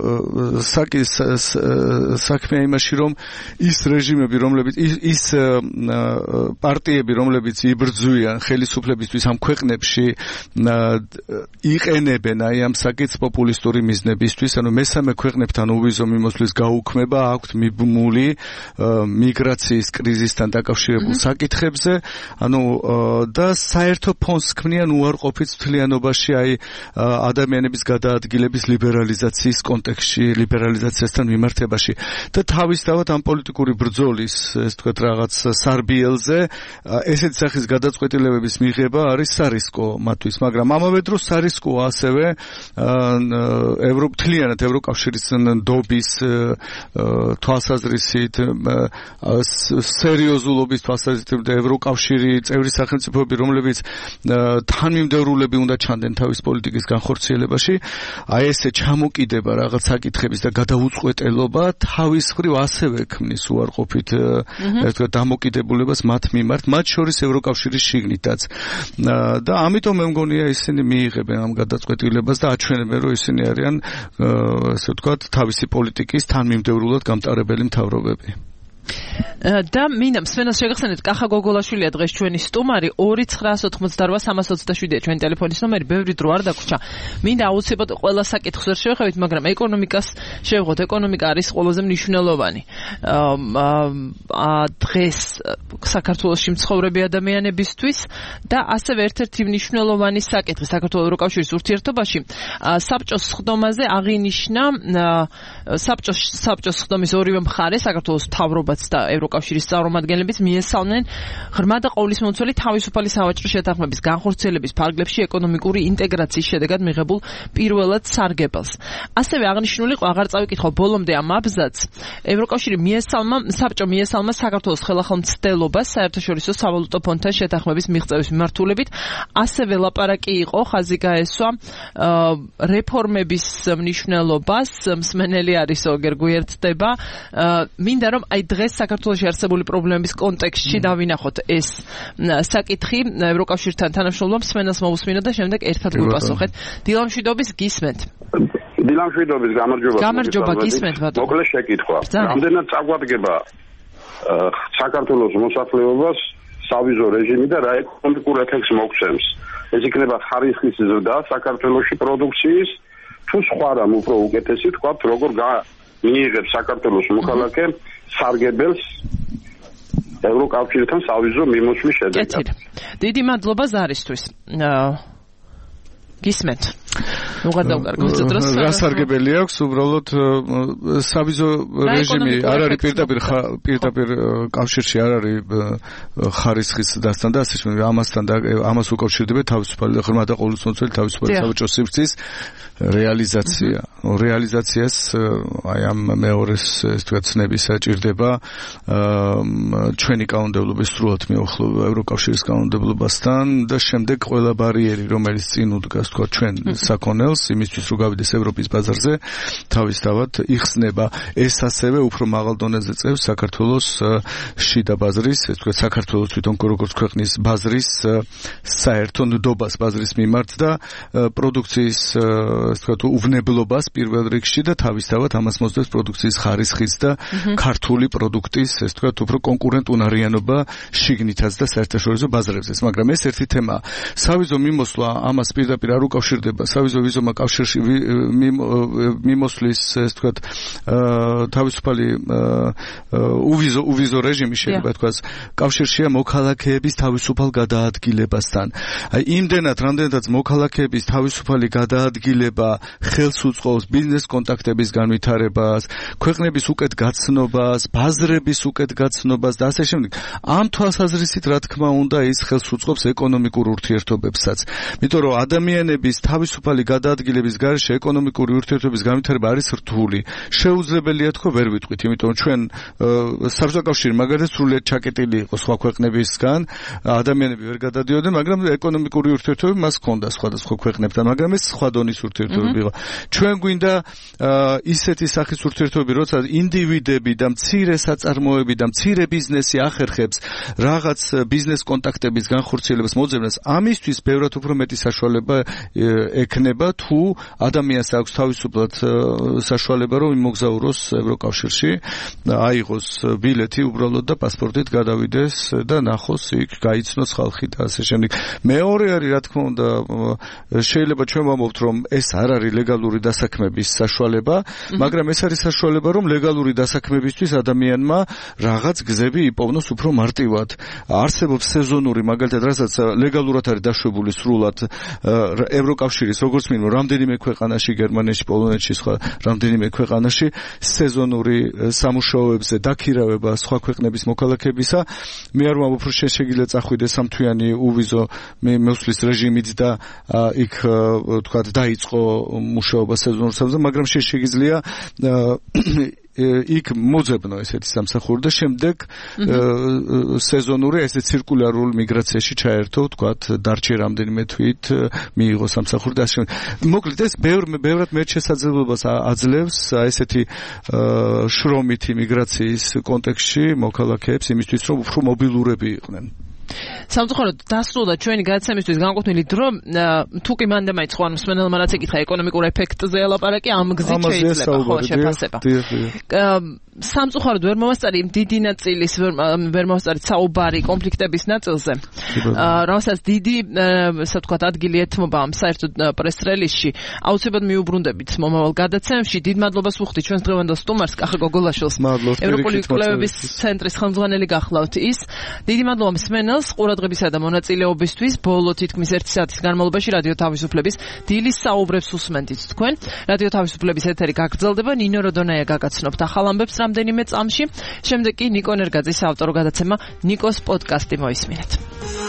საქმეა იმაში, რომ ის რეჟიმები, რომლებიც ის პარტიები, რომლებიც იბრძვიან ხელისუფლებისთვის ამ ქვეყნებში, იყენებენ აი ამ საკითხს პოპულისტური მიზნებისთვის, ანუ მესამე ქვეყნებთან უვიზო მიმოსვლის გაუქმება აქვთ მიბმული მიგრაციის კრიზისთან დაკავშირებულ საკითხებზე, ანუ და საერთო ფონს ქმნიან უარყოფით მთლიანობაში აი ადამიანების გადაადგილების ლიბერალიზაციის კონტექსტში, ლიბერალიზაციასთან მიმართებაში და თავისთავად ამ პოლიტიკური ბრძოლის, ეს თქვათ, რაღაც სარბიელზე ესეთი სახის გადაწყვეტილებების მიღება არის სარისკო მათთვის, მაგრამ ამავე დროს სარისკოა ასევე მთლიანად ევროკავშირის ნდობის თვალსაზრისით, სერიოზულობის თვალსაზრისით და ევროკავშირი წევრი სახელმწიფოები, რომლებიც თანმიმდევრულები უნდა ჩანდნენ თავის პოლიტიკის განხორციელებაში, აი ესე ჩამოკიდება რაღაც საკითხების და გადაუწყვეტელობა თავის მხრივ ასევე ქმნის უარყოფით ერთგვარ დამოკიდებულებას მათ მიმართ, მათ შორის ევროკავშირის შიგნითაც. და ამიტომ მე მგონია ისინი მიიღებენ ამ გადაწყვეტილებას და აჩვენებენ, რომ ისინი არიან, ასე ვთქვათ, თავისი პოლიტიკის თანმიმდევრულად გამტარებელი მთავრობები. და მინდა მსმენელს შეგახსენეთ, კახა გოგოლაშვილია დღეს ჩვენი სტუმარი 2988327-ია ჩვენი ტელეფონის ნომერი, ბევრი დრო არ დაგვრჩა. მინდა აუცილებლად ყველა საკითხს ვერ შევეხებით, მაგრამ ეკონომიკას შევღოთ. ეკონომიკა არის ყველაზე მნიშვნელოვანი. დღეს საქართველოში მცხოვრები ადამიანებისთვის და ასევე ერთ-ერთი მნიშვნელოვანი საკითხი საქართველოს ევროკავშირის ურთიერთობაში საბჭოს სხდომაზე აღინიშნა საბჭოს სხდომის ორივე მხარე, საქართველოს მთავრობაც და ევროკავშირის წარმომადგენლებიც მიესალმნენ ღრმა და ყოვლისმომცველი თავისუფალი სავაჭრო შეთანხმების განხორციელების ფარგლებში ეკონომიკური ინტეგრაციის შედეგად მიღებულ პირველად სარგებელს. ასევე აღნიშნული იყო, აღარ წავიკითხო ბოლომდე ამ აბზაცს, საბჭო მიესალმა საქართველოს ხელახალმცდელობას საერთაშორისო სავალუტო ფონდთან შეთანხმების მიღწევის მიმართულებით. ასევე ლაპარაკი იყო, ხაზი გაესვა რეფორმების მნიშვნელობას, მსმენელი არის ოგერ გვერდდება. მინდა რომ აი დღეს საქართველოში არსებული პრობლემების კონტექსტში დავინახოთ ეს საკითხი ევროკავშირთან თანამშრომლობამ მსმენელს მოусმინოთ და შემდეგ ერთად გვიპასუხეთ. დილამშვიდობის გისმენთ. დილამშვიდობის გამარჯობა. გამარჯობა გისმენთ ბატონო. მოკლე შეკითხვა. რამდენად წაგვადგება საქართველოს მოსახლეობას სავიზო რეჟიმი და რა ეკონომიკურ ეფექტს მოგცემს? ეს იქნება ხარისხის ზრდა საქართველოში პროდუქციის თუ სხვა რამ უფრო უკეთესი, თქვათ, როგორ მიიღებს საქართველოს მოქალაქე სარგებელს ევროკავშირთან სავიზო მიმოწვის შედეგად. დიდი მადლობა ზარისთვის. გისმენთ. რა სარგებელი აქვს უბრალოდ სავიზო რეჟიმი არ არის პირდაპირ კავშირში არ არის ხარისხის დასთან და ასე შემდეგ ამას უკავშირდება თავისუფალი ღრმა და ყოვლისმომცველი თავისუფალი საბჭოს სივრცის რეალიზაცია. რეალიზაციას აი ამ მეორეს ეს თქვა ცნების საჭირდება ჩვენი კანონმდებლობის სრულად მიუახლოვება ევროკავშირის კანონმდებლობასთან და შემდეგ ყველა ბარიერი რომელიც წინ უდგას თქვა ჩვენ საქონელს იმისთვის რომ გავიდეს ევროპის ბაზარზე თავისთავად იხსნება. ეს ასევე უფრო მაღალ დონეზე წევს საქართველოს შიდა ბაზრის, ეს თქვა საქართველოს თვითონ როგორც ქვეყნის ბაზრის საერთო ნდობას ბაზრის მიმართ და პროდუქციის ეს თქვა უვნებლობას პირველ რიგში და თავისთავად ამას მოსდევს პროდუქციის ხარისხის და ქართული პროდუქტის ეს თქვა უფრო კონკურენტუნარიანობა შიგნითაც და საერთაშორისო ბაზრებზე. მაგრამ ეს ერთი თემაა. სავიზო მიმოსვლა ამას პირდაპირ არ უკავშირდება. სავიზო ვიზომა კავშირში მიმოსვლის ეს თქვა თავისუფალი უვიზო რეჟიმი შეიძლება თქვას კავშირშია მოქალაქეების თავისუფალ გადაადგილებასთან. აი იმდენად რამდენადაც მოქალაქეების თავისუფალი გადაადგილება ხელს უწყობს ბიზნეს კონტაქტების განვითარებას, ქვეყნების უკეთ გაცნობას, ბაზრების უკეთ გაცნობას და ასე შემდეგ. ამ თვალსაზრისით რა თქმა უნდა ის ხელს უწყობს ეკონომიკურ ურთიერთობებსაც. იმიტომ რომ ადამიანების თავისუფალი გადაადგილების გარეშე ეკონომიკური ურთიერთობის განვითარება არის რთული. შეუძლებელია თქო ვერ ვიტყვით, იმიტომ რომ ჩვენ საბჭოთა კავშირი მაგალითად სრულიად ჩაკეტილი იყო სხვა ქვეყნებისგან, ადამიანები ვერ გადადიოდნენ, მაგრამ ეკონომიკური ურთიერთობები მას ჰქონდა სხვადასხვა ქვეყნებთან, მაგრამ ეს სხვა დონის ურთიერთობები იყო. ჩვენ გვინდა ისეთი სახის ურთიერთობები, როცა ინდივიდები და მცირე საწარმოები და მცირე ბიზნესი ახერხებს რაღაც ბიზნეს კონტაქტების განხორციელებას მოძებნას, ამისთვის ბევრად უფრო მეტი საშუალება ექნება თუ ადამიანს აქვს თავისუფლად საშუალება რომ იმოგზაუროს ევროკავშირში, აიღოს ბილეთი უბრალოდ და პასპორტით გადავიდეს და ნახოს იქ გაიცნოს ხალხი და ასე შემდეგ. მეორე არის რა თქმა უნდა შეიძლება ჩვენ ვამბობთ რომ ეს არ არის ლეგალური დასაქმების საშუალება, მაგრამ ეს არის საშუალება რომ ლეგალური დასაქმებისთვის ადამიანმა რაღაც გზები იპოვნოს უფრო მარტივად. არსებობს სეზონური მაგალითად რასაც ლეგალურად არის დაშვებული სრულად ევროკავშირის როგორც მინიმუმ რამდენიმე ქვეყანაში, გერმანიაში, პოლონეთში, სხვა რამდენიმე ქვეყანაში სეზონური სამუშაოებზე დაქირავება სხვა ქვეყნების მოქალაქეებისა. მე არ ვამბობ რომ შეიძლება წახვიდეს სამთვიანი უვიზო მოსვლის რეჟიმით და იქ თქვა დაიწყო მუშაობა სეზონურ სამზე, მაგრამ შეიძლება იქ მოძებნო ესეთი სამსახური და შემდეგ სეზონური ესე ცირკულარულ მიგრაციაში ჩაერთო, თქვათ, დარჩე რამდენიმე თვით მიიღო სამსახური და ასე. მოკლედ ეს ბევრად მეტ შესაძლებლობას აძლევს ესეთი შრომითი მიგრაციის კონტექსტში მოქალაქეებს იმისთვის რომ უფრო მობილურები იყვნენ. სამწუხაროდ დასრულდა ჩვენი გადაცემისთვის განკუთვნილი დრო. თუ კი მანდ მაიწყო ან მსმენელმა რაც ეკითხა ეკონომიკურ ეფექტზე ელაპარაკი, ამ გზით შეიძლება ხო შეფასება. სამწუხაროდ ვერ მომასწარი დიდი ნაწილის ვერ მომასწარი საუბარი კონფლიქტების ნაწილზე. რომელსაც დიდი ასე ვთქვათ ადგილი ეთმობა ამ საერთო პრეს-რელიზში. აუცილებლად მიუბრუნდებით მომავალ გადაცემებში. დიდ მადლობას ვუხდით ჩვენს დღევანდელ სტუმარს კახა გოგოლაშვილს. ევროპული კვლევების ცენტრის ხელმძღვანელი გახლავთ ის. დიდი მადლობა მსმენელს ყურადღებისა და მონაწილეობისთვის. ბოლო თითქმის 1 საათის განმავლობაში რადიო თავისუფლების დილის საუბრებს უსმენთ თქვენ. რადიო თავისუფლების ეთერი გაგრძელდება. ნინო როდონაია გაგაცნობთ ახალ ამბებს რამდენიმე წამში. შემდეგ კი ნიკო ნერგაძის ავტორო გადაცემა ნიკოს პოდკასტი მოისმინეთ.